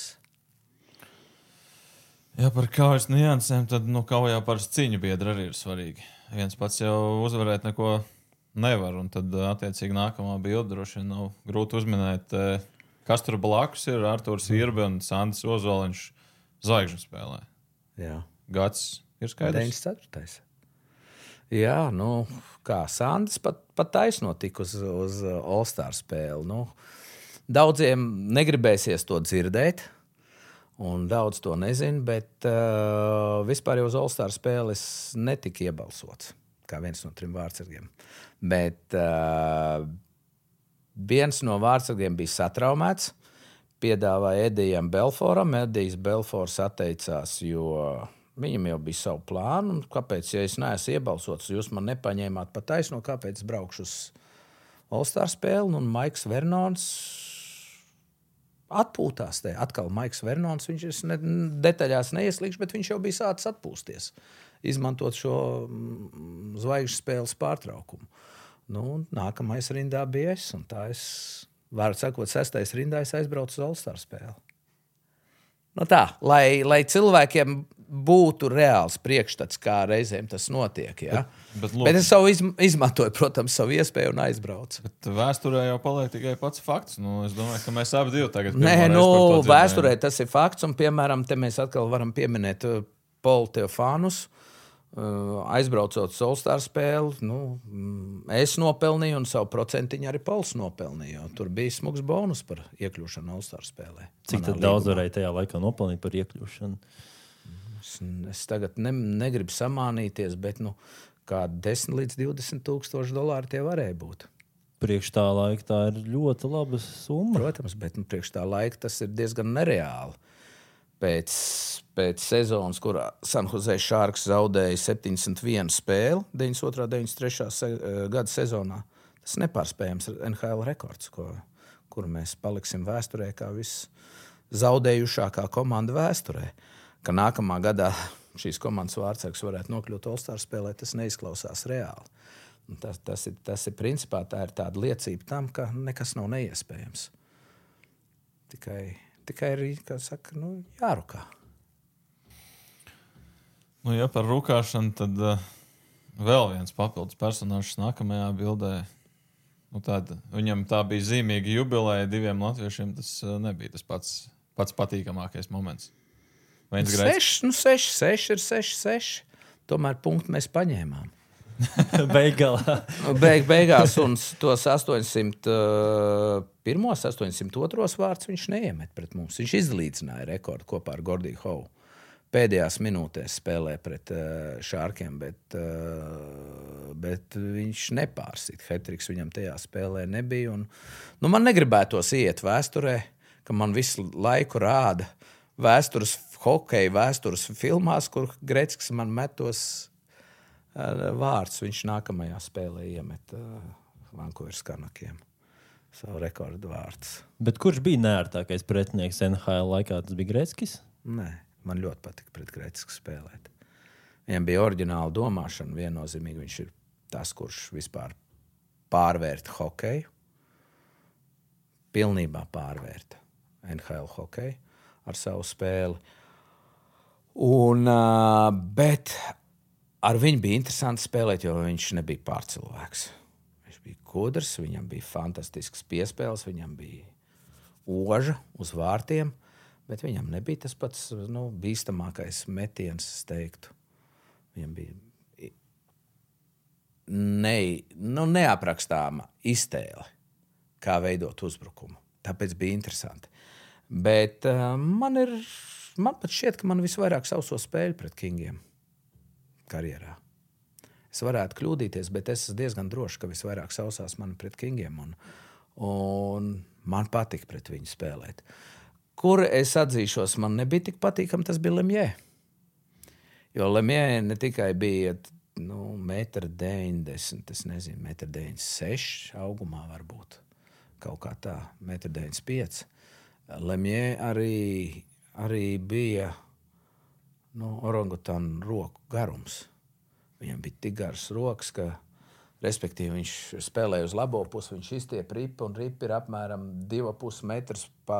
Jā, par kaujas niansēm, tad nu, kaujā par cīņu biedri arī ir svarīgi. Viens pats jau uzvarēt neko nevar, un tad, attiecīgi, nākamā bilde droši vien nav grūti uzminēt, kas tur blakus ir Artūrs Irbe un Sandis Ozoliņš zvaigžņu spēlē.
Jā.
Gads ir skaidrs?
deviņdesmit ceturtais Jā, nu, kā Sandis pat, pat taisno tik uz, uz All-Star spēli. Nu, daudziem negribēsies to dzirdēt, un daudz to nezin, bet uh, vispār jau uz All-Star spēles netika iebalsots, kā viens no trim vārdsargiem. Bet uh, viens no vārdsargiem bija satraumēts, piedāvāja Edijam Belforam. Edijs Belfors atteicās, jo viņam jau bija savu plānu. Kāpēc, ja es neesmu iebalsots, jūs man nepaņēmāt pa taisno, kāpēc braukšu uz All-Star spēli? Un Maiks Vernons atpūtās te. Atkal Maiks Vernons, viņš es ne, detaļās neieslīgšu, bet viņš jau bija sācis atpūsties, izmantot šo zvaigžņu spēles pārtraukumu. Nu, nākamais rindā bija es, un tā es, varu sakot, sestais rindā es aizbraucu uz All-Star spēli. Nu tā, lai, lai cilvēkiem būtu reāls priekšstats, kā reizēm tas notiek. Ja? Bet, bet, bet es savu iz, izmantoju, protams, savu iespēju un aizbraucu.
Bet vēsturē jau paliek tikai pats fakts. Nu, es domāju, ka mēs abi divi tagad...
Nē, nu, vēsturē tas ir fakts, un, piemēram, te mēs atkal varam pieminēt Polu Teofānus. Aizbraucot uz All-Star spēli, nu, es nopelnīju un savu procentiņu arī Pols nopelnīju. Tur bija smuks bonus par iekļūšanu All-Star spēlē.
Cik tad daudz varēja tajā laikā nopelnīt par iekļūšanu?
Es, es tagad ne, negribu samānīties, bet nu, kā desmit līdz divdesmit tūkstoši dolāri tie varēja būt.
Priekš tā laika tā ir ļoti laba summa.
Protams, bet nu, priekš tā laika tas ir diezgan nereāli. Pēc, pēc sezonas, kurā San Jose Sharks zaudēja septiņdesmit vienu spēli deviņdesmit otrā deviņdesmit trešā se, gada sezonā, tas ir nepārspējams N H L rekords, ko, kuru mēs paliksim vēsturē kā viszaudējušākā komanda vēsturē. Ka nākamā gadā šīs komandas vārdsargs varētu nokļūt All-Star spēlē, tas neizklausās reāli. Tas, tas, ir, tas ir principā tā ir tāda liecība tam, ka nekas nav neiespējams. Tikai... Tikai ir, kā saka, nu, jārukā.
Nu, ja par rukāšanu, tad uh, vēl viens papildus personāžs nākamajā bildē. Nu, tad, viņam tā bija zīmīga jubileja diviem latviešiem. Tas nebija tas pats, pats patīkamākais moments.
seši, nu seši, seši ir seši, seši. Tomēr punktu mēs paņēmām.
Beigalā.
Beig, beigās un tos astoņsimt pirmos, astoņsimt otros vārds viņš neiemet pret mums. Viņš izlīdzināja rekordu kopā ar Gordiju Hovu. Pēdējās minūtēs spēlē pret uh, šārkiem, bet, uh, bet viņš nepārsīt. Hetriks viņam tajā spēlē nebija. Un, nu, man negribētos iet vēsturē, ka man visu laiku rāda vēstures hokeja, vēstures filmās, kur Greckis man metos uh, vārds. Viņš nākamajā spēlē iemet uh, Vancouveras Canuckiem savu rekordu vārds.
Bet kurš bija neērtākais pretinieks N H L laikā? Tas bija Greckis?
Nē. Man ļoti patika pret Grecisku spēlēt. Viņam bija oriģināla domāšana. Viennozīmīgi viņš ir tas, kurš vispār pārvērta hokeju. Pilnībā pārvērta N H L hokeju ar savu spēli. Un, bet ar viņu bija interesanti spēlēt, jo viņš nebija pārcilvēks. Viņš bija gudrs, viņam bija fantastisks piespēles, viņam bija oža uz vārtiem. Bet viņam nebija tas pats nu, bīstamākais metiens, es teiktu. Viņam bija ne, nu, neaprakstāma iztēle, kā veidot uzbrukumu. Tāpēc bija interesanti. Bet uh, man ir, man pat šķiet, ka man visvairāk sauso spēļu pret Kingiem karjerā. Es varētu kļūdīties, bet es esmu diezgan droši, ka visvairāk sausās man pret Kingiem. Un, un man patika pret viņu spēlēt. Kur es atzīšos, man nebija tik patīkami, tas bija Lemjē. Jo Lemjē ne tikai bija nu, metrs deviņdesmit, es nezinu, metrs deviņdesmit seši augumā varbūt, kaut kā tā, metrs deviņdesmit pieci. Lemjē arī, arī bija nu, orangutanu roku garums. Viņam bija tik garas rokas, ka, respektīvi, viņš spēlēja uz labo pusi, viņš izstiep ripi, un ripi ir apmēram divi pus metrs pa,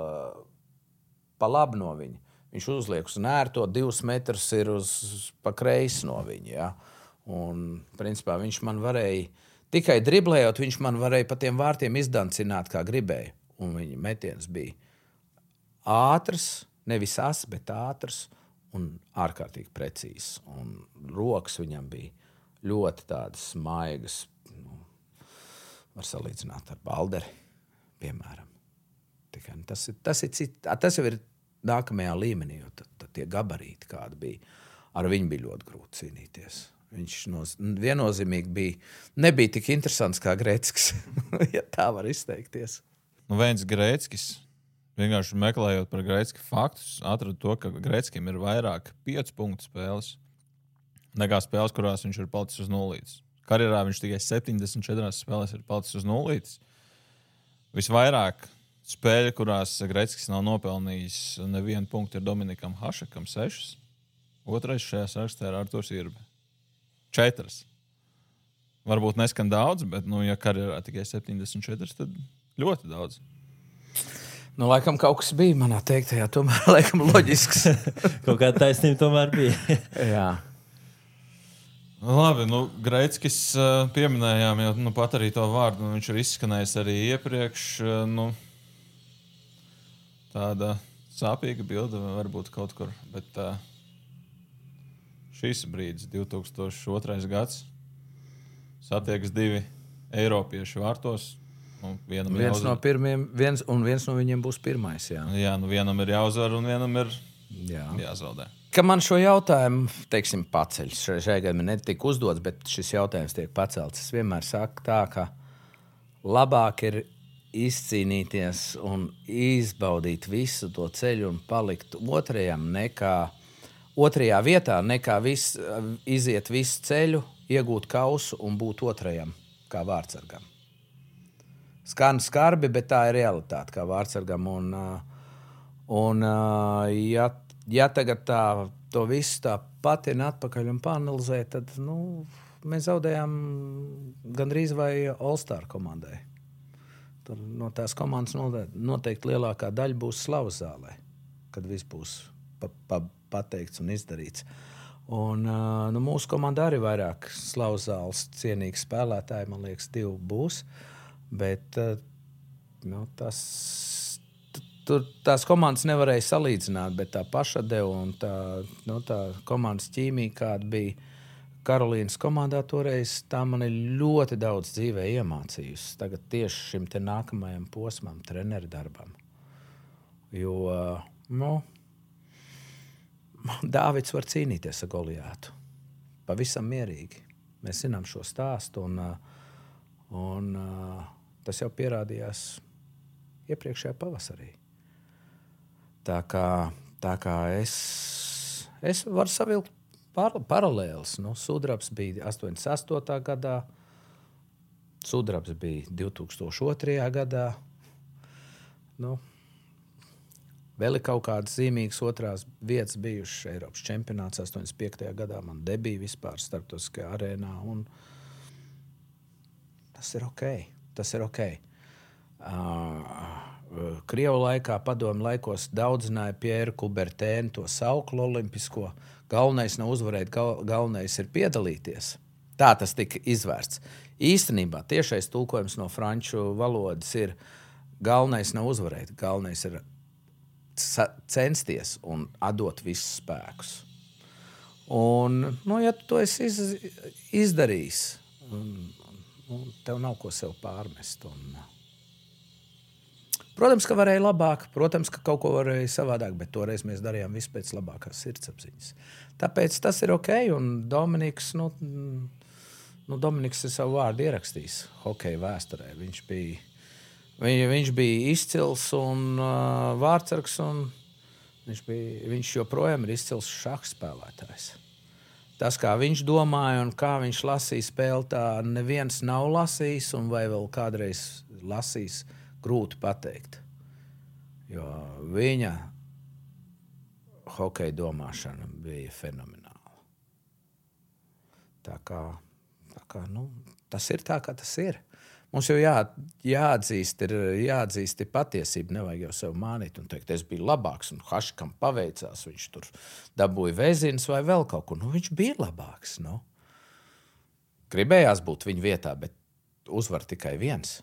pa labi no viņa. Viņš uzliek uz nērto, divus metrus ir uz pa kreisi no viņa. Ja? Un, principā, viņš man varēja, tikai driblējot, viņš man varēja pa tiem vārtiem izdancināt, kā gribēja. Un viņa metiens bija ātrs, nevis as, bet ātrs un ārkārtīgi precīzs. Un rokas viņam bija ļoti tādas maigas, nu, var salīdzināt ar Balderi, piemēram. Tikai, tas, ir, tas, ir cit, tas jau ir nākamajā līmenī, jo tad, tad tie gabarīti, kādi bija, ar viņu bija ļoti grūti cīnīties. Viņš noz, viennozīmīgi bija, nebija tik interesants kā Greckis, ja tā var izteikties.
Nu, viens Greckis, vienkārši meklējot par Grecki faktus, atradu to, ka Greckim ir vairāk piecu punktu spēles nekā spēles, kurās viņš ir palicis uz nulītes. Karjerā viņš tikai septiņdesmit četrās spēlēs ir palicis uz nulītes. Visvairāk spēļu, kurās Greckis nav nopelnījis nevienu punktu, ir Dominikam Hašekam sešas. Otrais šajā sarakstā ir Arturs Irbe. Četras. Varbūt neskan daudz, bet, nu, ja karjerā tikai septiņdesmit četras, tad ļoti daudz.
Nu, laikam kaut kas bija manā teiktajā, tomēr laikam loģisks.
Kaut kāda taisnība tomēr bija.
Jā.
Labi, nu, Greckis uh, pieminējām jau nu, pat arī to vārdu, nu, viņš ir izskanējis arī iepriekš. Uh, nu, tāda sāpīga bilde varbūt kaut kur, bet uh, šīs brīdis, divi tūkstoši otrais gads, satiekas divi eiropieši vārtos. Nu,
viens jāuzvar. No pirmiem, viens, un viens no viņiem būs pirmais, jā.
Jā, nu vienam ir jāuzvar un vienam ir
jā.
jāzaudē.
Ka man šo jautājumu, teiksim, paceļ. Šajā gadījumā netika uzdots, bet šis jautājums tiek pacelts. Es vienmēr saku tā, ka labāk ir izcīnīties un izbaudīt visu to ceļu un palikt otrajam nekā, otrajā vietā, nekā vis, iziet visu ceļu, iegūt kausu un būt otrajam kā vārtsargam. Skan skarbi, bet tā ir realitāte kā vārtsargam. Un, un ja, ja tagad tā, to visu tā patina atpakaļ un panalizē, tad nu, mēs zaudējām gandrīz vai All-Star komandai. Tur no tās komandas noteikti lielākā daļa būs slavas zālē, kad viss būs pa, pa, pateikts un izdarīts. Un, nu, mūsu komandā arī vairāk slavas zāles cienīgi spēlētāji, man liekas, divi būs. Bet nu, tas, tur tās komandas nevarēja salīdzināt, bet tā pašadeva un tā, nu, tā komandas ķīmija, kāda bija Karolīnas komandā toreiz, tā man ir ļoti daudz dzīvē iemācījusi. Tagad tieši šim te nākamajam posmam, treneru darbam. Jo, nu, Dāvids var cīnīties ar Goliātu. Pavisam mierīgi. Mēs zinām šo stāstu, un, un tas jau pierādījās iepriekšējā pavasarī. Tā kā, tā kā es, es varu savilkt par, paralēlis. Nu, Sudrabs bija astoņdesmit astotā gadā, Sudrabs bija divi tūkstoši otrajā gadā. Nu, vēl ir kaut kādas zīmīgas otrās vietas bijušas Eiropas čempionāts astoņdesmit piektajā gadā. Man debija vispār starptautiskajā arēnā. Un tas ir ok. Tas ir ok. Uh, Krievu laikā, padomu laikos daudzināja Pieru Kubertēnu to sauklu olimpisko. Galvenais nav uzvarēt, gal, galvenais ir piedalīties. Tā tas tika izvērsts. Īstenībā tiešais tulkojums no franču valodas ir galvenais nav uzvarēt, galvenais ir censties un atdot visus spēkus. Un, nu, ja tu to esi iz, izdarījis, un, un tev nav ko sev pārmest. Un, protams, ka varēja labāk, protams, ka kaut ko varēja savādāk, bet toreiz mēs darījām visu pēc labākās sirdsapziņas. Tāpēc tas ir ok, un Dominiks, nu, nu Dominiks ir savu vārdu ierakstījis hokeja vēsturē. Viņš bija, viņ, viņš bija izcils un uh, vārdsargs, un viņš, bija, viņš joprojām ir izcils šahspēlētājs. Tas, kā viņš domāja un kā viņš lasīja spēli, tā neviens nav lasījis, un vai vēl kādreiz lasījis, grūti pateikt, jo viņa hokeja domāšana bija fenomenāla. Tā kā, tā kā nu, tas ir tā, kā tas ir. Mums jau jā, jāatzīst, ir jāatzīst ir patiesība, nevajag jau sev mānīt un teikt, es biju labāks, un Haškam paveicās, viņš tur dabūja vēzines vai vēl kaut ko. Nu, viņš bija labāks, nu. Gribējās būt viņa vietā, bet uzvar tikai viens.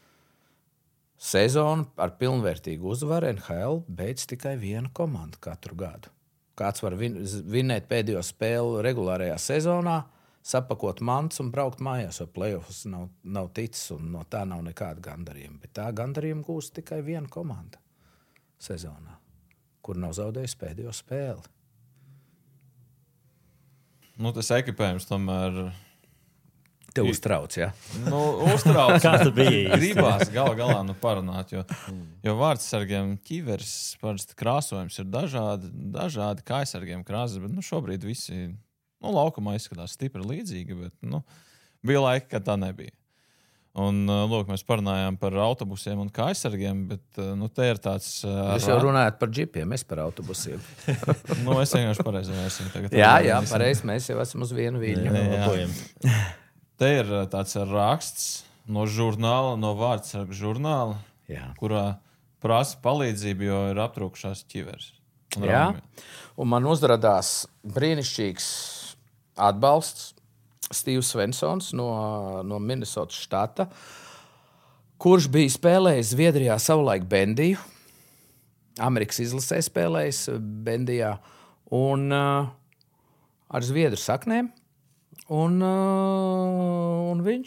Sezonu ar pilnvērtīgu uzvaru N H L beidz tikai viena komanda katru gadu. Kāds var vin, vinēt pēdējo spēli regulārajā sezonā, sapakot mantas un braukt mājās, jo playoffs nav, nav ticis un no tā nav nekāda gandarījuma. Bet tā gandarījuma gūst tikai viena komanda sezonā, kur nav zaudējis pēdējo spēli.
Nu, tas ekipējums tomēr...
Te uztrauc, ja?
Nu, uztrauc.
Kā tas bija?
Gribās gala galā nu parunāt, jo, jo vārdsargiem ķiveres parasti krāsojums ir dažādi, dažādi kā aizsargiem krāsas, bet nu, šobrīd visi nu, laukumā izskatās stipri līdzīgi, bet nu, bija laika, kad tā nebija. Un, lūk, mēs parunājām par autobusiem un kā aizsargiem, bet nu, te ir tāds...
Jūs jau runājat par džipiem, es par autobusiem.
Nu, es vienkārši pareizi esmu tagad.
Jā, jā, pareizi, mēs jau esam uz vienu viļņu.
Te ir tāds raksts no žurnāla, no vārdsargu žurnāla, jā. Kurā prasa palīdzību, jo ir aptrūkušās ķiveres. Un
jā, un man uzradās brīnišķīgs atbalsts Stīvs Svensons no, no Minnesotas štata, kurš bija spēlējis Zviedrijā savulaik Bendiju, Amerikas izlasē spēlējis Bendijā, un uh, ar zviedru saknēm. Un, uh, un viņš,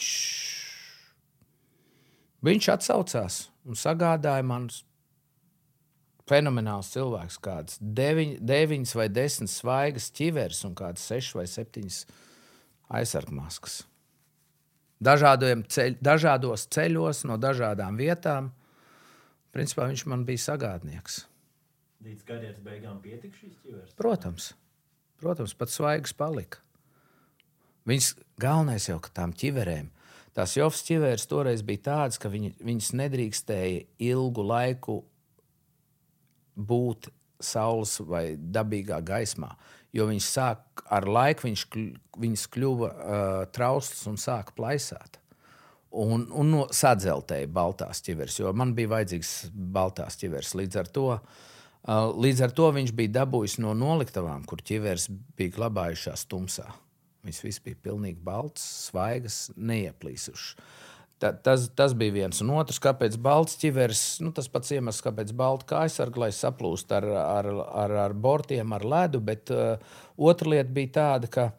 viņš atsaucās un sagādāja man fenomenāls cilvēks, kāds deviņ, deviņas vai desmit svaigas ķiveres un kādas sešas vai septiņas aizsargmaskas. Ceļ, dažādos ceļos, no dažādām vietām. Principā viņš man bija sagādnieks.
Līdz karjeras beigām pietika šīs ķiveres?
Protams. Protams, pat svaigas palika. Viņas galvenais jau, ka tām ķiverēm, tās Jofs ķiveres toreiz bija tādas, ka viņi, viņas nedrīkstēja ilgu laiku būt saules vai dabīgā gaismā, jo viņas sāk ar laiku, viņas, viņas kļuva uh, traustas un sāka plaisāt. Un, un no sadzeltēja baltās ķiveres, jo man bija vajadzīgs baltās ķiveres. Līdz ar to, uh, līdz ar to viņš bija dabūjis no noliktavām, kur ķiveres bija glabājušās tumsā. Viņas viss bija pilnīgi balts, svaigas, neieplīsušas. Ta, tas, tas bija viens. Un otrs, kāpēc balts ķiveres, nu, tas pats iemesls, kāpēc balta kājsarga, lai saplūst ar, ar, ar, ar bortiem, ar ledu, bet uh, otra lieta bija tāda, ka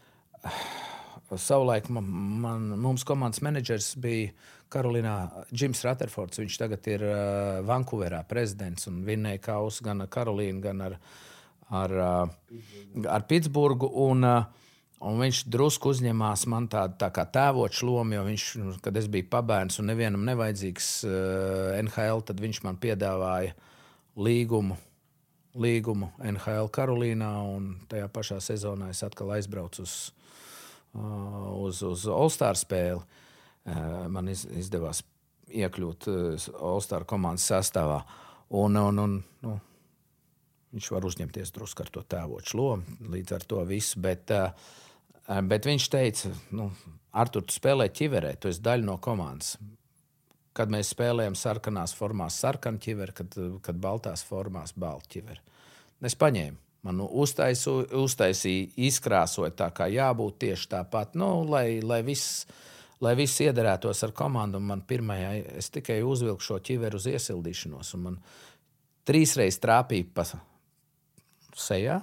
uh, savulaik man, man, mums komandas menedžers bija Karolinā Džims Rutherfords. Viņš tagad ir uh, Vankūverā prezidents un vinnēja kausu gan ar Karolīnu, gan ar, ar, uh, ar Pitsburgu. Un, uh, Un viņš drusku uzņemās man tādu tā kā tēvoču lomu, jo viņš, kad es biju pabērns un nevienam nevajadzīgs uh, N H L, tad viņš man piedāvāja līgumu, līgumu N H L Karolīnā, un tajā pašā sezonā es atkal aizbraucu uz, uh, uz, uz All-Star spēli. Uh, man iz, izdevās iekļūt uh, All-Star komandas sastāvā. Un, un, un, nu, viņš var uzņemties drusku ar to tēvoču lomu, līdz ar to visu, bet... Uh, Bet viņš teica, nu, Artur, tu spēlē ķiverē, tu esi daļa no komandas. Kad mēs spēlējam sarkanās formās sarkanu ķiveri, kad, kad baltās formās balta ķiveri. Es paņēmu, man nu, uztaisu, uztaisīju, izkrāsoju tā, kā jābūt tieši tāpat, nu, lai, lai viss lai viss iederētos ar komandu. Un man pirmajā, es tikai uzvilku šo ķiveru uz iesildīšanos, un man trīsreiz trāpīja pa sejā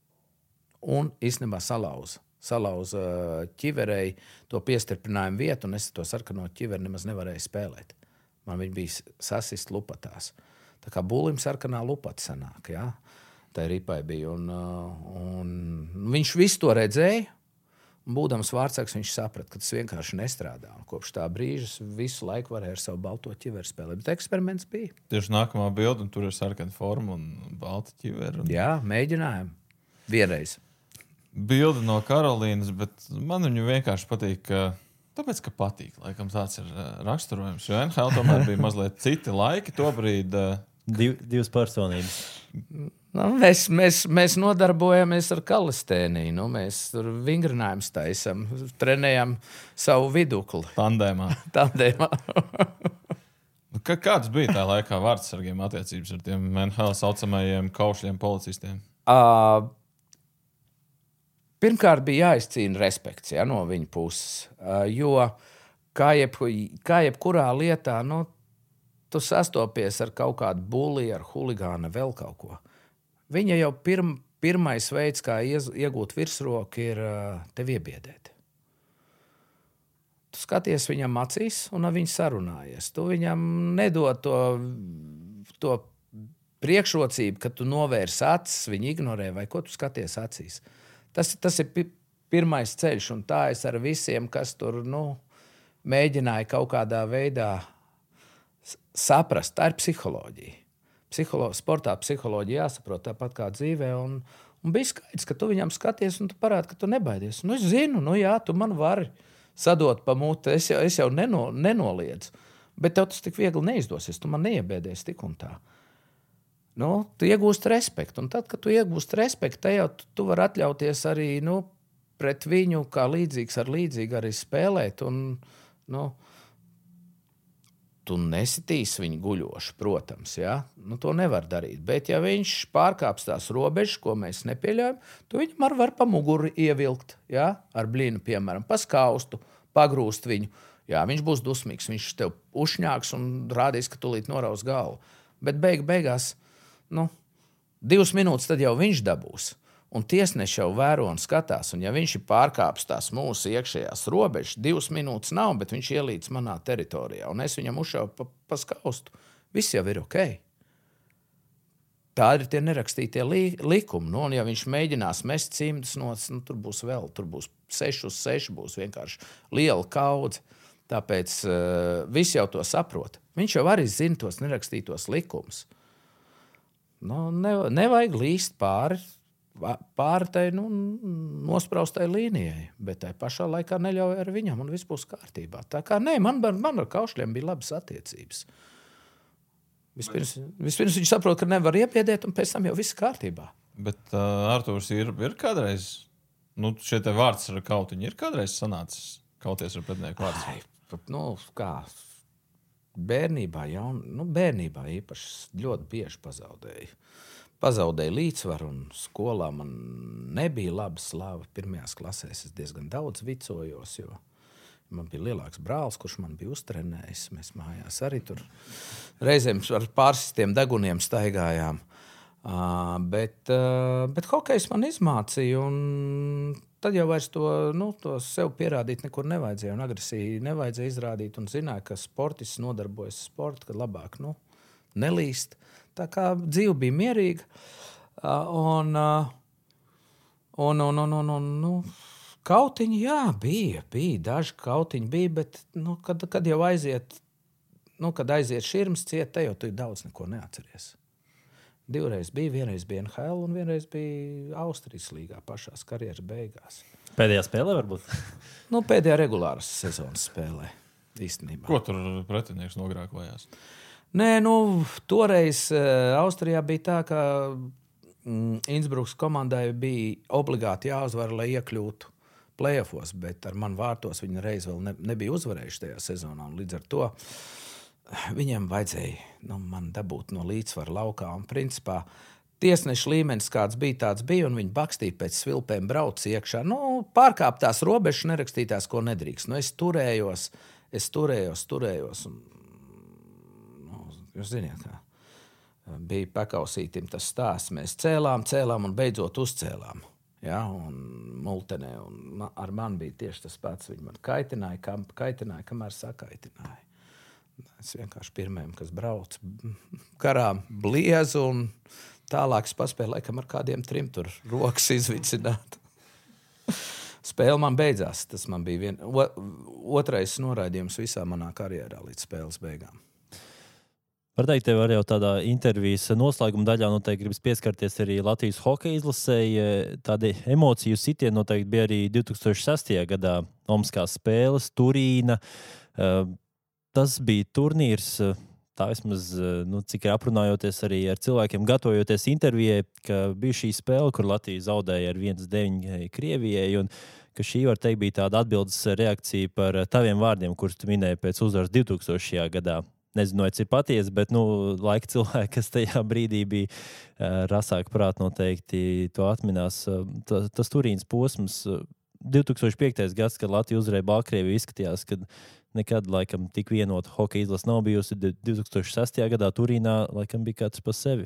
un īstenībā salauza. Salauza ķiverei to piestiprinājumu vietu, un es to sarkano ķiveri nemaz nevarēju spēlēt. Man viņi bija sasist lupatās. Tā kā bulim sarkanā lupata sanāk, jā. Tā ripai bija. Un, un viņš visu to redzēja, un būdams vārdsargs, viņš saprata, ka tas vienkārši nestrādā. Un kopš tā brīža visu laiku varēja ar savu balto ķiveru spēlēt. Bet eksperiments bija.
Tieši nākamā bilde, un tur ir sarkana forma un balta ķiveri. Un...
Jā, mēģinājām. Vienreiz.
Bilde no Karolīnas, bet man viņu vienkārši patīk, ka, tāpēc, ka patīk, laikam tāds ir raksturojums, jo N H L tomēr bija mazliet citi laiki tobrīd.
Div, divas personības.
Nu, mēs, mēs, mēs nodarbojamies ar kalistēniju, nu, mēs tur vingrinājumus taisam, trenējam savu vidukli.
Tandēmā.
Tandēmā.
Kā, kāds bija tā laikā vārdsargiem attiecības ar tiem N H L saucamajiem kaušļiem policistiem?
Uh, Pirmkārt bija jāizcīna respekts, ja, no viņa puses, uh, jo kā, jeb, kā jebkurā lietā, nu, tu sastopies ar kaut kādu bulli, ar huligānu, vēl kaut ko. Viņa jau pirm, pirmais veids, kā iez, iegūt virsroku, ir uh, tevi iebiedēt. Tu skaties viņam acīs un ar viņu sarunājies. Tu viņam nedod to, to priekšrocību, ka tu novērsi acis, viņu ignorē, vai ko tu skaties acīs. Tas, tas ir pirmais ceļš, un tā es ar visiem, kas tur nu, mēģināja kaut kādā veidā saprast. Tā ir psiholoģija. Psiholo, sportā psiholoģija jāsaprot tāpat kā dzīvē, un, un bija skaidrs, ka tu viņam skaties, un tu parādi, ka tu nebaidies. Nu, es zinu, nu jā, tu man vari sadot pa muti, es jau, es jau neno, nenoliedzu, bet tev tas tik viegli neizdosies, tu man neiebēdies tik un tā. Nu, tu iegūsti respektu, un tad, kad tu iegūsti respektu, te jau tu, tu vari atļauties arī nu, pret viņu kā līdzīgs ar līdzīgu arī spēlēt, un nu, tu nesitīsi viņu guļoši, protams, ja? Nu, to nevar darīt, bet ja viņš pārkāps tās robežas, ko mēs nepieļaujam, tu viņam ar var pa muguri ievilkt, ja? Ar blīnu, piemēram, pa skaustu, pagrūst viņu, jā, viņš būs dusmīgs, viņš tev ušņāks un rādīs, ka tu līdz noraus galvu, bet beig, beigās nu, divas minūtes tad jau viņš dabūs. Un tiesneši jau vēro un skatās. Un ja viņš ir pārkāpis tās mūsu iekšējās robežas, divas minūtes nav, bet viņš ielīdz manā teritorijā. Un es viņam uzšauju pa, pa skaustu. Viss jau ir ok. Tādi ir tie nerakstītie li, likumi. Nu, un ja viņš mēģinās mest cimdus nots, nu, tur būs vēl, tur būs seši uz seši, būs vienkārši liela kaudze. Tāpēc uh, viss jau to saprot. Viņš jau arī zina tos nerakstītos likumus. Nu, ne, nevajag līst pāri, pāri tai nu, nospraustai līnijai, bet tai pašā laikā neļauj ar viņam, un viss būs kārtībā. Tā kā nē, man, man ar kaušļiem bija labas attiecības. Vispirms, vispirms viņš saprot, ka nevar iepiedēt, un pēc tam jau viss kārtībā.
Bet uh, Artūrs ir, ir kādreiz, nu, šie te vārds ar kautiņu, ir kādreiz sanācis kauties ar pretinieku vārds?
Ai, nu, kā... Bērnībā, jau, nu, bērnībā īpaši ļoti bieži pazaudēju. Pazaudēju līdzsvaru, un skolā man nebija laba slava. Pirmajās klasēs es diezgan daudz vicojos, jo Man bija lielāks brālis, kurš man bija uztrenējis. Mēs mājās arī tur reizēm ar pārsistiem deguniem staigājām. Uh, bet, uh, bet hokejs man izmācīja, un tad jau vairs to, nu, to sev pierādīt nekur nevajadzēja, un agresiju nevajadzēja izrādīt, un zināja, ka sportists nodarbojas ar sportu, kad labāk, nu, nelīst. Tā kā dzīve bija mierīga, uh, un, uh, un, un, un, un, un, nu, kautiņi, jā, bija, bija, daži kautiņi bija, bet, nu, kad, kad jau aiziet, nu, kad aiziet širms ciet, te jau tu daudz neko neatceries. Divreiz bija, vienreiz bija N H L un vienreiz bija Austrijas līgā pašās karjeras beigās.
Pēdējā spēlē varbūt?
Nu, pēdējā regulāras sezonas spēlē, īstenībā.
Ko tur pretinieks nogrākojās?
Nē, nu, toreiz uh, Austrijā bija tā, ka mm, Innsbrucks komandai bija obligāti jāuzvar, lai iekļūtu playoffos, bet ar manu vārtos viņi reiz vēl ne, nebija uzvarējuši tajā sezonā. Un līdz ar to viņiem vajadzēja, nu, man dabūt no līdzsvara laukā. Un principā tiesneša līmenis kāds bija, tāds bija, un viņi bakstīja pēc svilpēm brauc iekšā. Nu, pārkāptās robežas nerakstītās, ko nedrīkst. Nu, es turējos, es turējos, turējos. Un, nu, jūs ziniet, kā bija pakausītim tas stāsts. Mēs cēlām, cēlām un beidzot uzcēlām. Ja, un multenē, un ar mani bija tieši tas pats. Viņi man kaitināja, kam, kaitināja kamēr sakaitināja. Es vienkārši pirmajam, kas brauc garām bliezu, un tālāk es paspēju laikam ar kādiem trim tur rokas izvicināt. Spēle man beidzās. Tas man bija vien, o, otrais noraidījums visā manā karjerā līdz spēles beigām.
Var teikt, tev arī jau tādā intervijas noslēguma daļā noteikti gribas pieskarties arī Latvijas hokeja izlasēji. Tādi emociju sitieni noteikti bija arī divi tūkstoši sestajā gadā Omaskās spēles, Turīna. Tas bija turnīrs, tā vismaz, nu, cik ir aprunājoties arī ar cilvēkiem, gatavojoties intervijai, ka bija šī spēle, kur Latvija zaudēja ar viens deviņi Krievijai, un ka šī, var teikt, bija tāda atbildes reakcija par taviem vārdiem, kurus tu minēji pēc uzvaras divtūkstošajā gadā. Nezinu, vai tas ir patiesi, bet nu, laika cilvēki, kas tajā brīdī bija uh, rasāki prāt, noteikti to atminās. Uh, tas, tas Turīnas posms, uh, divi tūkstoši piektais gads, kad Latvija uzvarēja Baltkrieviju, izskatījās, ka nekad, laikam, tik vienota hokeja izlase nav bijusi. divi tūkstoši sestajā gadā Turīnā, laikam, bija kāds pa sevi.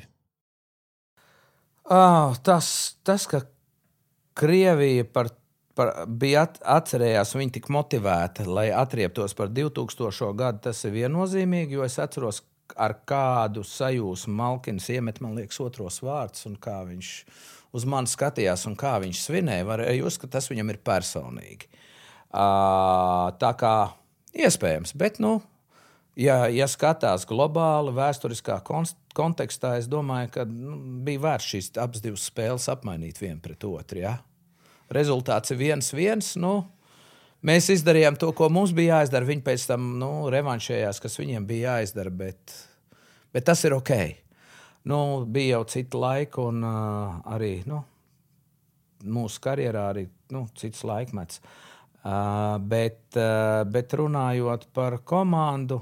Oh, tas, tas, ka Krievija par Par, bija at, atcerējās, viņi tik motivēti, lai atrieptos par divtūkstošo gadu. Tas ir viennozīmīgi, jo es atceros, ar kādu sajūsmu Malkins iemet, man liekas, otros vārds, un kā viņš uz mani skatījās, un kā viņš svinēja. Varēja just, ka tas viņam ir personīgi. Uh, tā kā iespējams, bet, nu, ja, ja skatās globāli, vēsturiskā kontekstā, es domāju, ka nu, bija vērts šīs abas divas spēles apmainīt vienu pret otru, ja? Rezultāts ir viens viens. Nu, mēs izdarījām to, ko mums bija jāizdara. Viņi pēc tam nu, revanšējās, kas viņiem bija jāizdara, bet, bet tas ir ok. Nu, bija jau cita laika, un uh, arī nu, mūsu karjerā arī nu, cits laikmets. Uh, bet, uh, bet runājot par komandu,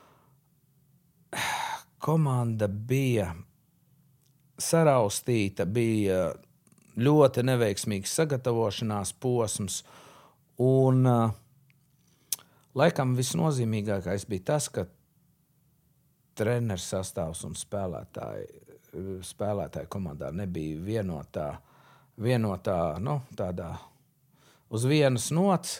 komanda bija saraustīta, bija ļoti neveiksmīgs sagatavošanās posms, un uh, laikam visnozīmīgākais bija tas, ka treneris sastāvs un spēlētāji, spēlētāji komandā nebija vienotā, vienotā nu, tādā uz vienas nots.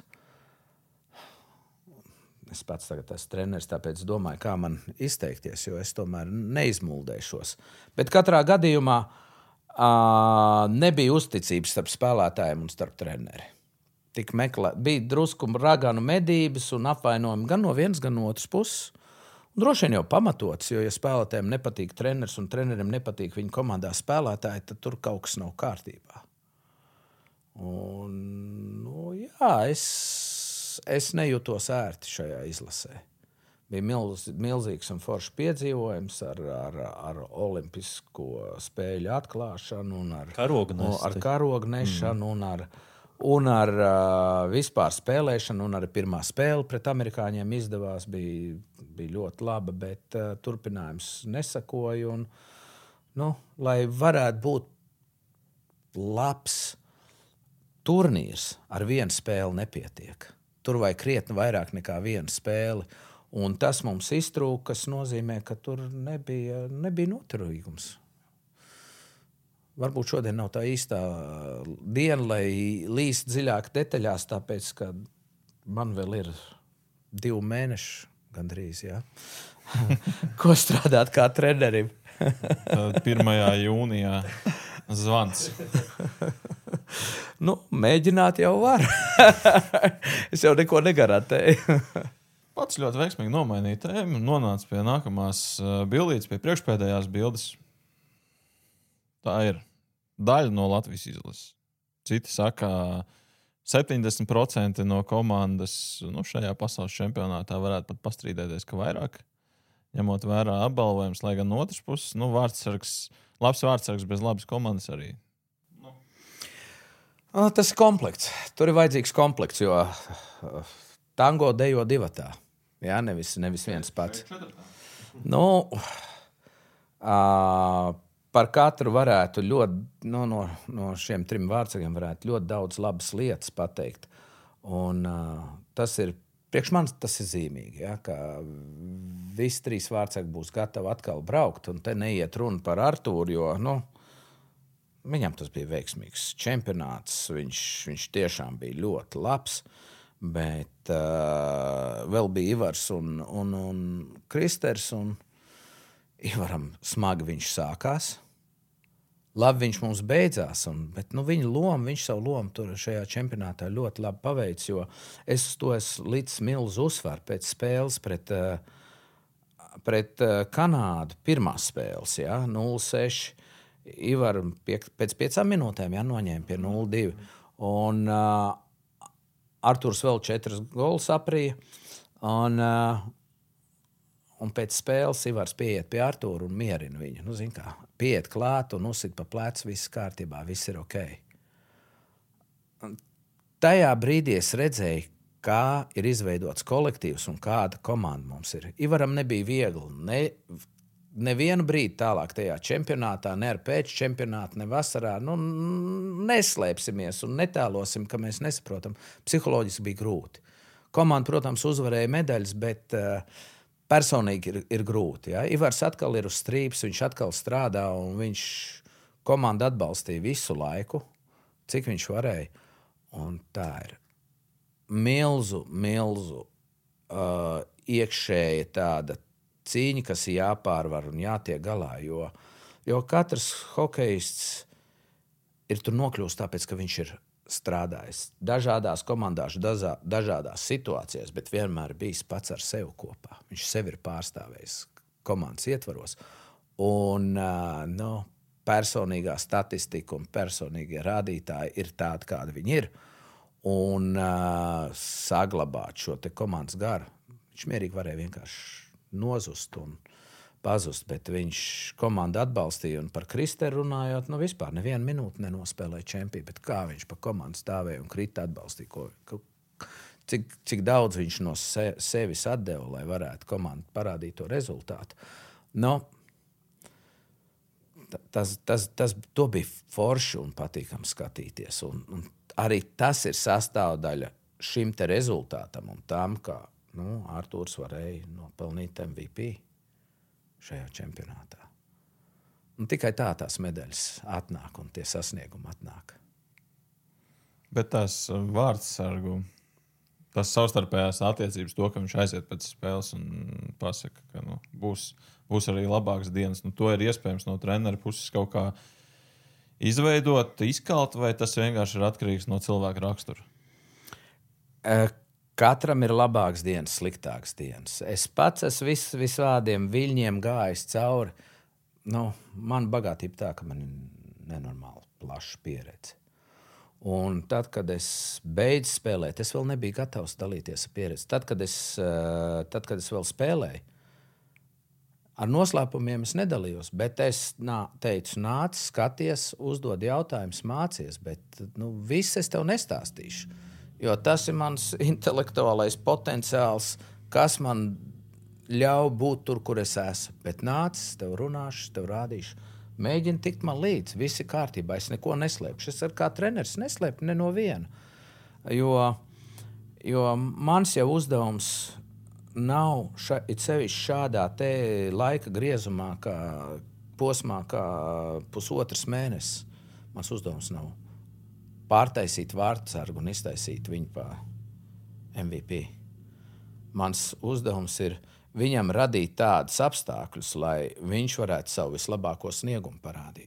Es pats tagad esmu treneris, tāpēc domāju, kā man izteikties, jo es tomēr neizmuldēšos. Bet katrā gadījumā Uh, nebija uzticības starp spēlētājiem un starp treneri. Tik meklē, bija drusku raganu medības un apvainojumi gan no vienas, gan no otras puses. Un droši vien jau pamatots, jo ja spēlētājiem nepatīk treneris un treneriem nepatīk viņa komandā spēlētāji, tad tur kaut kas nav kārtībā. Un, nu, jā, es, es nejūtos ērti šajā izlasē. Bija milz, milzīgs un foršs piedzīvojums ar, ar, ar olimpisko spēļu atklāšanu un ar karogu nešanu, ar, karogu nešanu, mm. un ar, un ar uh, vispār spēlēšanu. Un arī pirmā spēle pret amerikāņiem izdevās, bija, bija ļoti laba, bet uh, turpinājums nesakoja. Un, nu, lai varētu būt labs turnīrs, ar vienu spēli nepietiek. tur vai krietni vairāk nekā viena spēle. Un tas mums iztrūka, kas nozīmē, ka tur nebija, nebija noturīgums. Varbūt šodien nav tā īstā diena, lai līst dziļāk detaļās, tāpēc, ka man vēl ir divi mēneši gandrīz, jā. Ko strādāt kā trenerim?
pirmajā jūnijā zvans.
Nu, mēģināt jau var. Es jau neko negarantēju.
Pats ļoti veiksmīgi nomainīja tēmu, nonāca pie nākamās bildītes, pie priekšpēdējās bildes. Tā ir daļa no Latvijas izlases. Citi saka, septiņdesmit procenti no komandas nu, šajā pasaules čempionātā varētu pat pastrīdēties, ka vairāk, ņemot vērā apbalvojumus, lai gan no otras puses, nu, vārdsargs, labs vārdsargs bez labas komandas arī. Nu.
Tas ir komplekts. Tur ir vajadzīgs komplekts, jo tango dejo divatā. Jā, nevis, nevis viens pats. Nu, uh, par katru varētu ļoti, no, no, no šiem trim vārdsargiem varētu ļoti daudz labas lietas pateikt. Un uh, tas ir, priekš manis tas ir zīmīgi, ja, ka visi trīs vārdsargi būs gatavi atkal braukt, un te neiet runa par Artūru, jo, nu, viņam tas bija veiksmīgs čempionāts, viņš, viņš tiešām bija ļoti labs. Bet uh, vēl bija Ivars un, un, un Kristers, un Ivaram smagi viņš sākās. Labi viņš mums beidzās, un, bet nu, viņa loma, viņš savu lomu tur šajā čempionātā ļoti labi paveic, jo es to esmu līdz milzu uzsvaru pēc spēles pret, uh, pret uh, Kanādu, pirmās spēles, ja, nulle seši. Ivar pie, pēc piecām minūtēm ja, noņēma pie nulle divi. Un uh, Artūrs vēl četras gols aprīja, un, uh, un pēc spēles Ivars pieiet pie Artūra un mierina viņu. Nu, zin kā, pieiet klāt un uzsit pa plecu, viss kārtībā, viss ir ok. Un tajā brīdī es redzēju, kā ir izveidots kolektīvs un kāda komanda mums ir. Ivaram nebija viegli, ne, nevienu brīdi tālāk tajā čempionātā, ne ar pēc čempionātu, ne vasarā. Nu, neslēpsimies un netēlosim, ka mēs nesaprotam. Psiholoģiski bija grūti. Komanda, protams, uzvarēja medaļas, bet uh, personīgi ir, ir grūti. Ja? Ivars atkal ir uz strīpas, viņš atkal strādā un viņš komandu atbalstīja visu laiku, cik viņš varēja. Un tā ir milzu, milzu uh, iekšēja tāda cīņa, kas ir jāpārvar un jātiek galā, jo, jo katrs hokejists ir tur nokļūst tāpēc, ka viņš ir strādājis dažādās komandās, dažā, dažādās situācijās, bet vienmēr bijis pats ar sevi kopā. Viņš sevi ir pārstāvējis komandas ietvaros. Un uh, no, personīgā statistika un personīgie rādītāji ir tādi, kādi viņi ir. Un uh, saglabāt šo te komandas garu. Viņš mierīgi varēja vienkārši nozust un pazust, bet viņš komandu atbalstīja, un par Kristeru runājot, nu vispār nevienu minūti nenospēlēja čempiju, bet kā viņš pa komandu stāvēja un krita atbalstīja, ko, ko, cik, cik daudz viņš no se, sevis atdeva, lai varētu komandu parādīt to rezultātu. Nu, tas, tas, tas, to bija forši un patīkami skatīties, un, un arī tas ir sastāvdaļa šim te rezultātam un tam, kā nu, Artūrs varēja nopelnīt M V P šajā čempionātā. Un tikai tā tās medaļas atnāk un tie sasniegumi atnāk.
Bet tās vārdsargu, tas savstarpējās attiecības, to, ka viņš aiziet pēc spēles un pasaka, ka nu, būs, būs arī labāks dienas, nu, to ir iespējams no trenera puses kaut kā izveidot, izkalt, vai tas vienkārši ir atkarīgs no cilvēka rakstura?
Uh, Katram ir labāks dienas, sliktāks dienas. Es pats esmu vis, visādiem viļņiem gājis cauri. Nu, man bagātība tā, ka man ir nenormāli plaša pieredze. Un tad, kad es beidzu spēlēt, es vēl nebiju gatavs dalīties ar pieredzi. Tad, kad es, tad, kad es vēl spēlēju, ar noslēpumiem es nedalījos, bet es nā, teicu, nāc, skaties, uzdod jautājumus, mācies, bet nu, viss es tev nestāstīšu. Jo tas ir mans intelektuālais potenciāls, kas man ļauj būt tur, kur es esmu. Bet nāc, tev runāšu, tev rādīšu. Mēģini tikt man līdzi, viss ir kārtībā, es neko neslēpšu. Es ar kā treneris neslēpu ne no viena. Jo, Jo mans jau uzdevums nav ša, it sevišķi šādā te laika griezumā, kā posmā, kā pusotras mēnesis. Mans uzdevums nav pārtaisīt vārtsargu un iztaisīt viņu pa M V P. Mans uzdevums ir viņam radīt tādus apstākļus, lai viņš varētu savu vislabāko sniegumu parādīt.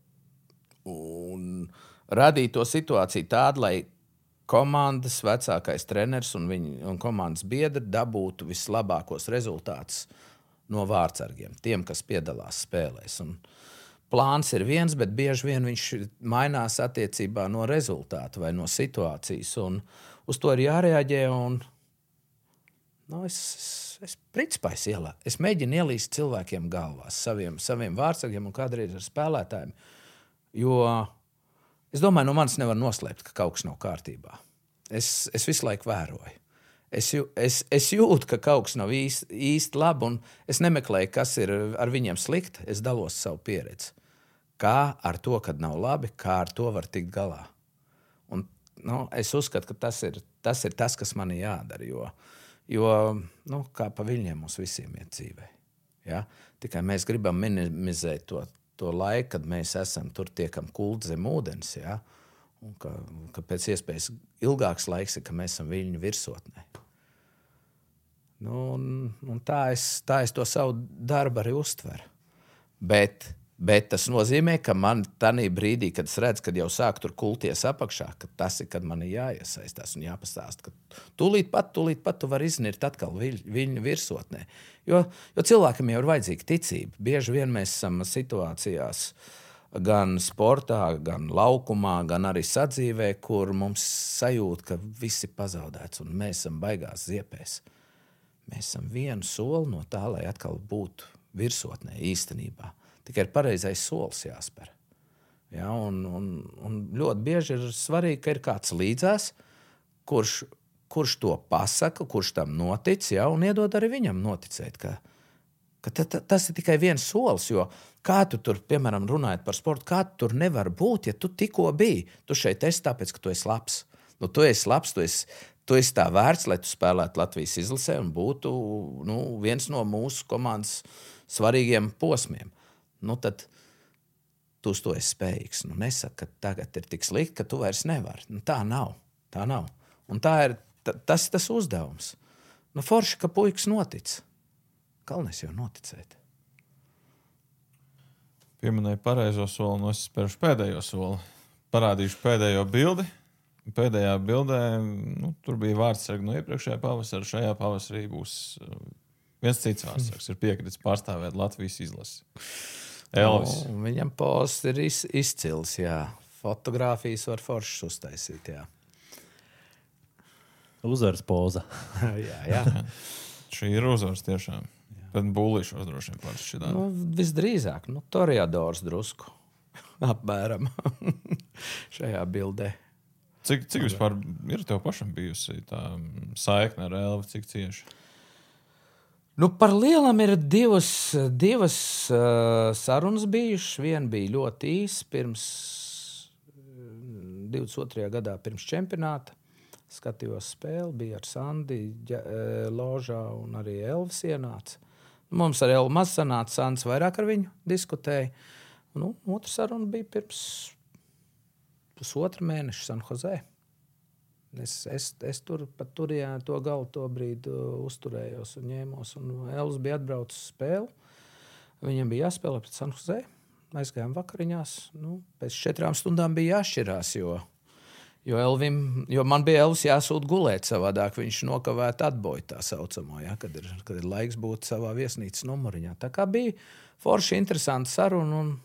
Un radīt to situāciju tādu, lai komandas vecākais treneris un, viņi, un komandas biedri dabūtu vislabākos rezultātus no vārtsargiem, tiem, kas piedalās spēlēs. Un plāns ir viens, bet bieži vien viņš mainās attiecībā no rezultātu vai no situācijas. Un uz to ir jārēģē. Un, nu, es, es, es principā es, ielā, es mēģinu ielīst cilvēkiem galvās, saviem, saviem vārtsargiem un kādreiz ar spēlētājiem. Jo es domāju, no manis nevar noslēpt, ka kaut kas nav kārtībā. Es, es visu laiku vēroju. Es, es, es jūtu, ka kaut kas nav īsti, īsti labi, un es nemeklēju, kas ir ar viņiem slikti. Es dalos savu pieredzi. Kā ar to, kad nav labi, kā ar to var tikt galā. Un, nu, es uzskatu, ka tas ir, tas ir tas, kas man ir jādara. Jo, jo nu, kā pa viļņiem mums visiem iet dzīvē. Ja? Tikai mēs gribam minimizēt to, to laiku, kad mēs esam tur tiekam kult zem ūdens. Ja? Un ka, ka pēc iespējas ilgāks laiks ir, ka mēs esam viļņu virsotnē. Nu, un, un tā, es, tā es to savu darbu arī uztveru. Bet, bet tas nozīmē, ka man tanī brīdī, kad es redzu, kad jau sāk tur kulties apakšā, ka tas ir, kad man ir jāiesaistās un jāpastāst, ka tūlīt pat, tūlīt pat tu vari iznirt atkal viļ, viļņu virsotnē. Jo, jo cilvēkam jau ir vajadzīga ticība. Bieži vien mēs esam situācijās gan sportā, gan laukumā, gan arī sadzīvē, kur mums sajūt, ka viss ir pazaudēts un mēs esam baigās ziepēs. Mēs esam vienu soli no tā, lai atkal būtu virsotnē īstenībā. Tikai ir pareizais solis jāspēr. Ja, un, un, un ļoti bieži ir svarīgi, ka ir kāds līdzās, kurš, kurš to pasaka, kurš tam notic, ja, un iedod arī viņam noticēt, ka, ka ta, ta, tas ir tikai viens solis, jo kā tu tur, piemēram, runājot par sportu, kā tu tur nevar būt, ja tu tikko biji. Tu šeit esi tāpēc, ka tu esi labs. Nu, tu esi labs, tu esi, tu esi tā vērts, lai tu spēlētu Latvijas izlasē un būtu nu, viens no mūsu komandas svarīgiem posmiem. Nu, tad tu uz to esi spējīgs. Nu, nesaka, ka tagad ir tik slikti, ka tu vairs nevari. Nu, tā nav. Tā nav. Un tā ir, ta, tas ir tas uzdevums. Nu, forši, ka puikas notic. Galvenais jau noticēt.
Pieminēju pareizo soli, un es spēršu pēdējo soli. Parādīšu pēdējo bildi. Pēdējā bildē nu, tur bija vārtsargi no iepriekšējā pavasara. Šajā pavasarī būs viens cits vārtsargs. Ir piekritis pārstāvēt Latvijas izlasi. Elvis.
No, viņam posts ir iz, izcils, jā. Fotogrāfijas var foršas uztaisīt, jā.
Uzvaras poza.
jā, jā.
Šī ir uzvaras tiešām. Tad būlīšos droši vien pāris šitādi.
Nu, visdrīzāk, nu, Toriadors drusku apmēram šajā bildē.
Cik, cik vispār ir tev pašam bijusi tā saikne ar Elvi, cik cieši?
Nu, par lielam ir divas, divas uh, sarunas bijušas. Viena bija ļoti īsa pirms divdesmit otrajā gadā pirms čempionāta. Skatījos spēli, bija ar Sandi ģa, ložā un arī Elvis ienāca. Mums ar Elvu maz sanāca, Sands vairāk ar viņu diskutēja. Nu, otra saruna bija pirms pusotra mēneša San Jose. Es, es, es tur pat turījā to galu to brīdi uzturējos un ņēmos. Un Elvis bija atbraucis spēli. Viņam bija jāspēlē pret San Jose. Aizgājām vakariņās. Nu, pēc četrām stundām bija jāšķirās, jo, jo, Elvim, jo man bija Elvis jāsūt gulēt savādāk. Viņš nokavētu atboju tā saucamo, ja, kad, ir, kad ir laiks būt savā viesnīcas numuriņā. Tā kā bija forši interesanta saruna un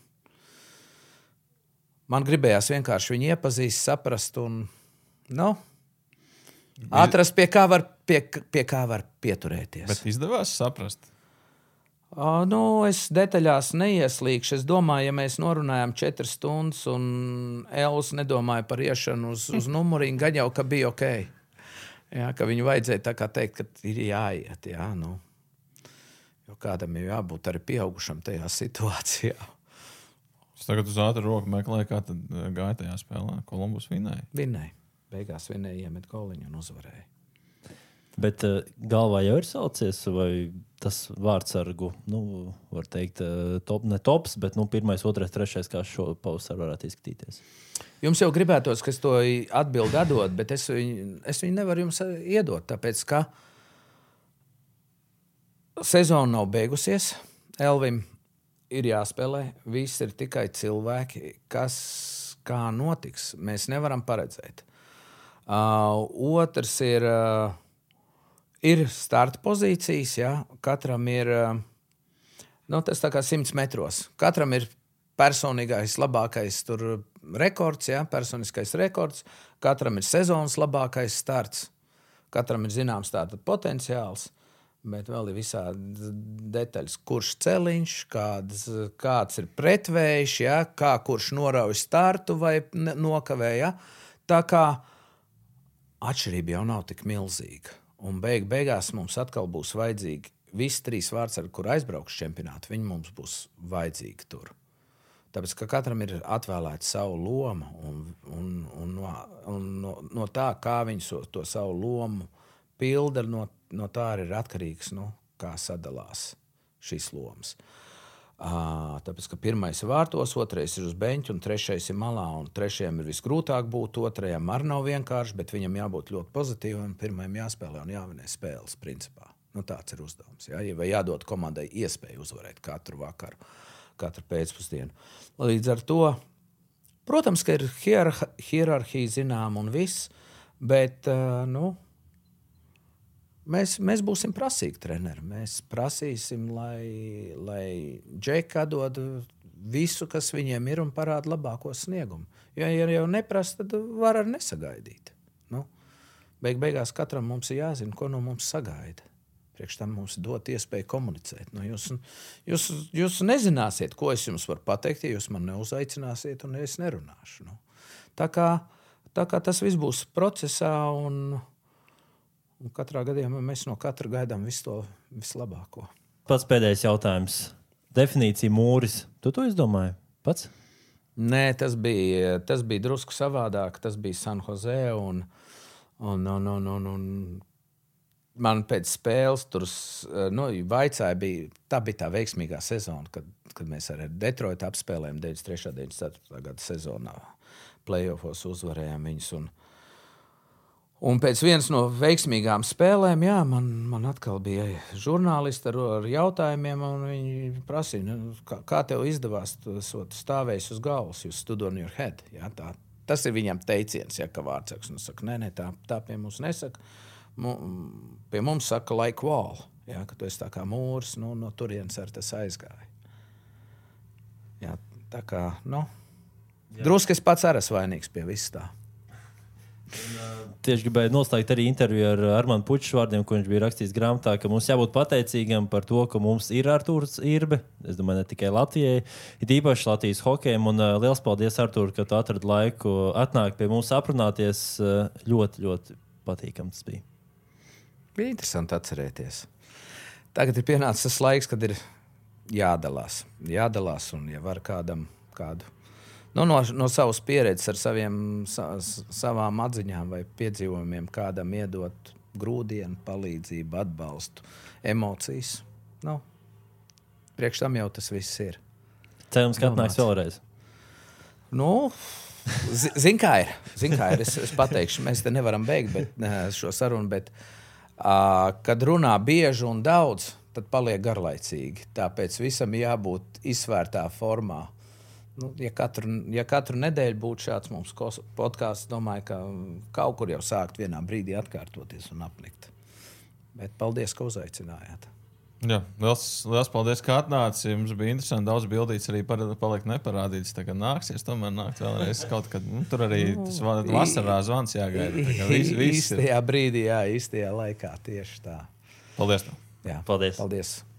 man gribējās vienkārši viņu iepazīst, saprast un, nu, atrast, pie kā var, pie, pie kā var pieturēties.
Bet izdevās saprast?
Uh, nu, es detaļās neieslīgšu. Es domāju, ja mēs norunājām četras stundas un Elvis nedomāja par iešanu uz, uz numuriņu, gan jau, ka bija ok. Jā, ka viņu vajadzēja tā kā teikt, ka ir jāiet, jā, nu. Jo kādam ir jābūt arī pieaugušam tajā situācijā.
Es tagad uz ātru roku meklēju, kā tad gāja tajā spēlē. Kolumbus vinēja.
Vinēja. Beigās vinēja, iemet goliņu un uzvarēja.
Bet uh, galvā jau ir saucies, vai tas vārdsargu, nu, var teikt, top, ne tops, bet nu, pirmais, otrais, trešais, kā šo pavasaru varētu izskatīties?
Jums jau gribētos, ka es to atbildi atdod, bet es viņu, es viņu nevaru jums iedot, tāpēc, ka sezona nav beigusies. Elvim ir jāspēlē. Viss ir tikai cilvēki, kas kā notiks. Mēs nevaram paredzēt. Uh, otrs ir... Uh, Ir starta pozīcijas, ja? Katram ir, nu, tas tā kā simts metros. Katram ir personīgais labākais tur rekords, ja? Personiskais rekords. Katram ir sezonas labākais starts. Katram ir zināms tātad potenciāls, bet vēl ir visādi detaļas. Kurš celiņš, kāds, kāds ir pretvējš, ja? Kā kurš norauj startu vai nokavē. Ja? Tā kā atšķirība jau nav tik milzīga. Un beig, beigās mums atkal būs vajadzīgi visi trīs vārdsargi, kur aizbrauks čempionātu, viņi mums būs vajadzīgi tur. Tāpēc, ka katram ir atvēlēta savu lomu, un, un, un, no, un no, no tā, kā viņi so, to savu lomu pilda, no, no tā arī ir atkarīgs, nu, kā sadalās šīs lomas. À, tāpēc, ka pirmais ir vārtos, otrais ir uz beņķa, un trešais ir malā, un trešajam ir visgrūtāk būt, otrajam arī nav vienkārši, bet viņam jābūt ļoti pozitīvam, pirmajam jāspēlē un jāvinē spēles, principā. Nu, tāds ir uzdevums. Jā? Vai jādod komandai iespēju uzvarēt katru vakaru, katru pēcpusdienu. Līdz ar to, protams, ka ir hierarhija zinām un viss, bet, nu, Mēs, mēs būsim prasīgi treneri. Mēs prasīsim, lai, lai Džeki atdod visu, kas viņiem ir, un parāda labāko sniegumu. Jo, ja jau neprasa, tad var arī nesagaidīt. Nu, beig beigās katram mums ir jāzina, ko no mums sagaida. Priekš tam mums dot iespēju komunicēt. Nu, jūs, jūs, jūs nezināsiet, ko es jums varu pateikt, ja jūs man neuzaicināsiet, un es nerunāšu. Nu, tā kā, tā kā tas viss būs procesā, un... Un katrā gadījumā mēs no katra gaidām visu to vislabāko.
Pats pēdējais jautājums. Definīcija mūris. Tu to izdomāji pats?
Nē, tas bija, tas bija drusku savādāk. Tas bija San Jose. Un, un, un, un, un, un man pēc spēles tur nu, vaicāja, bija, tā bija tā veiksmīgā sezona, kad, kad mēs ar Detroitu apspēlējām deviņdesmit trešā deviņdesmit ceturtā gada sezonā. Playoffos uzvarējām viņus. Un, Un pēc vienas no veiksmīgām spēlēm, jā, man, man atkal bija žurnālisti ar, ar jautājumiem, un viņi prasīja, kā, kā tev izdevās stāvējis uz galvas, you stood on your head. Jā, tā, tas ir viņam teiciens, ja, ka vārdsargs. Un saka, nē, nē, tā, tā pie mums nesaka. M- pie mums saka like wall, jā, ka tu esi tā kā mūrs, nu, no turienes ar tas aizgāja. Jā, tā kā, nu, drusku es pats arī esmu vainīgs pie viss tā.
Tieši gribēju noslēgt arī interviju ar Armandu Puču vārdiem, ko viņš bija rakstījis grāmatā, ka mums jābūt pateicīgam par to, ka mums ir Artūrs Irbe. Es domāju, ne tikai Latvijai, ir īpaši Latvijas hokejam. Un uh, liels paldies, Artūr, ka tu atradi laiku atnākt pie mums aprunāties. Uh, ļoti, ļoti patīkam tas bija.
Bija interesanti atcerēties. Tagad ir pienācis tas laiks, kad ir jādalās. Jādalās un ja var kādam kādu. Nu, no, no savas pieredzes ar saviem, sa, savām atziņām vai piedzīvojumiem kādam iedot grūdienu, palīdzību, atbalstu, emocijas. Nu, priekš tam jau tas viss ir.
Cerams, ka atnāks vēlreiz.
Nu, zi, zin kā ir. Zin kā ir. Es, es pateikšu, mēs te nevaram beigt bet, šo sarunu, bet uh, kad runā bieži un daudz, tad paliek garlaicīgi. Tāpēc visam jābūt izsvērtā formā. Nu, ja, katru, ja katru nedēļu būtu šāds mums podcasts, domāju, ka kaut kur jau sākt vienā brīdī atkārtoties un apnikt. Bet paldies, ka uzaicinājāt.
Jā, liels, liels paldies, ka atnāci. Jums bija interesanti, daudz bildītes arī par, palikt neparādītas. Tagad nāksies, tomēr nākt vēlreiz kaut kad. Nu, tur arī tas vasarā zvans jāgaida. Vis, vis
īstajā brīdī, jā, īstajā laikā tieši tā.
Paldies.
Jā,
paldies.
Paldies.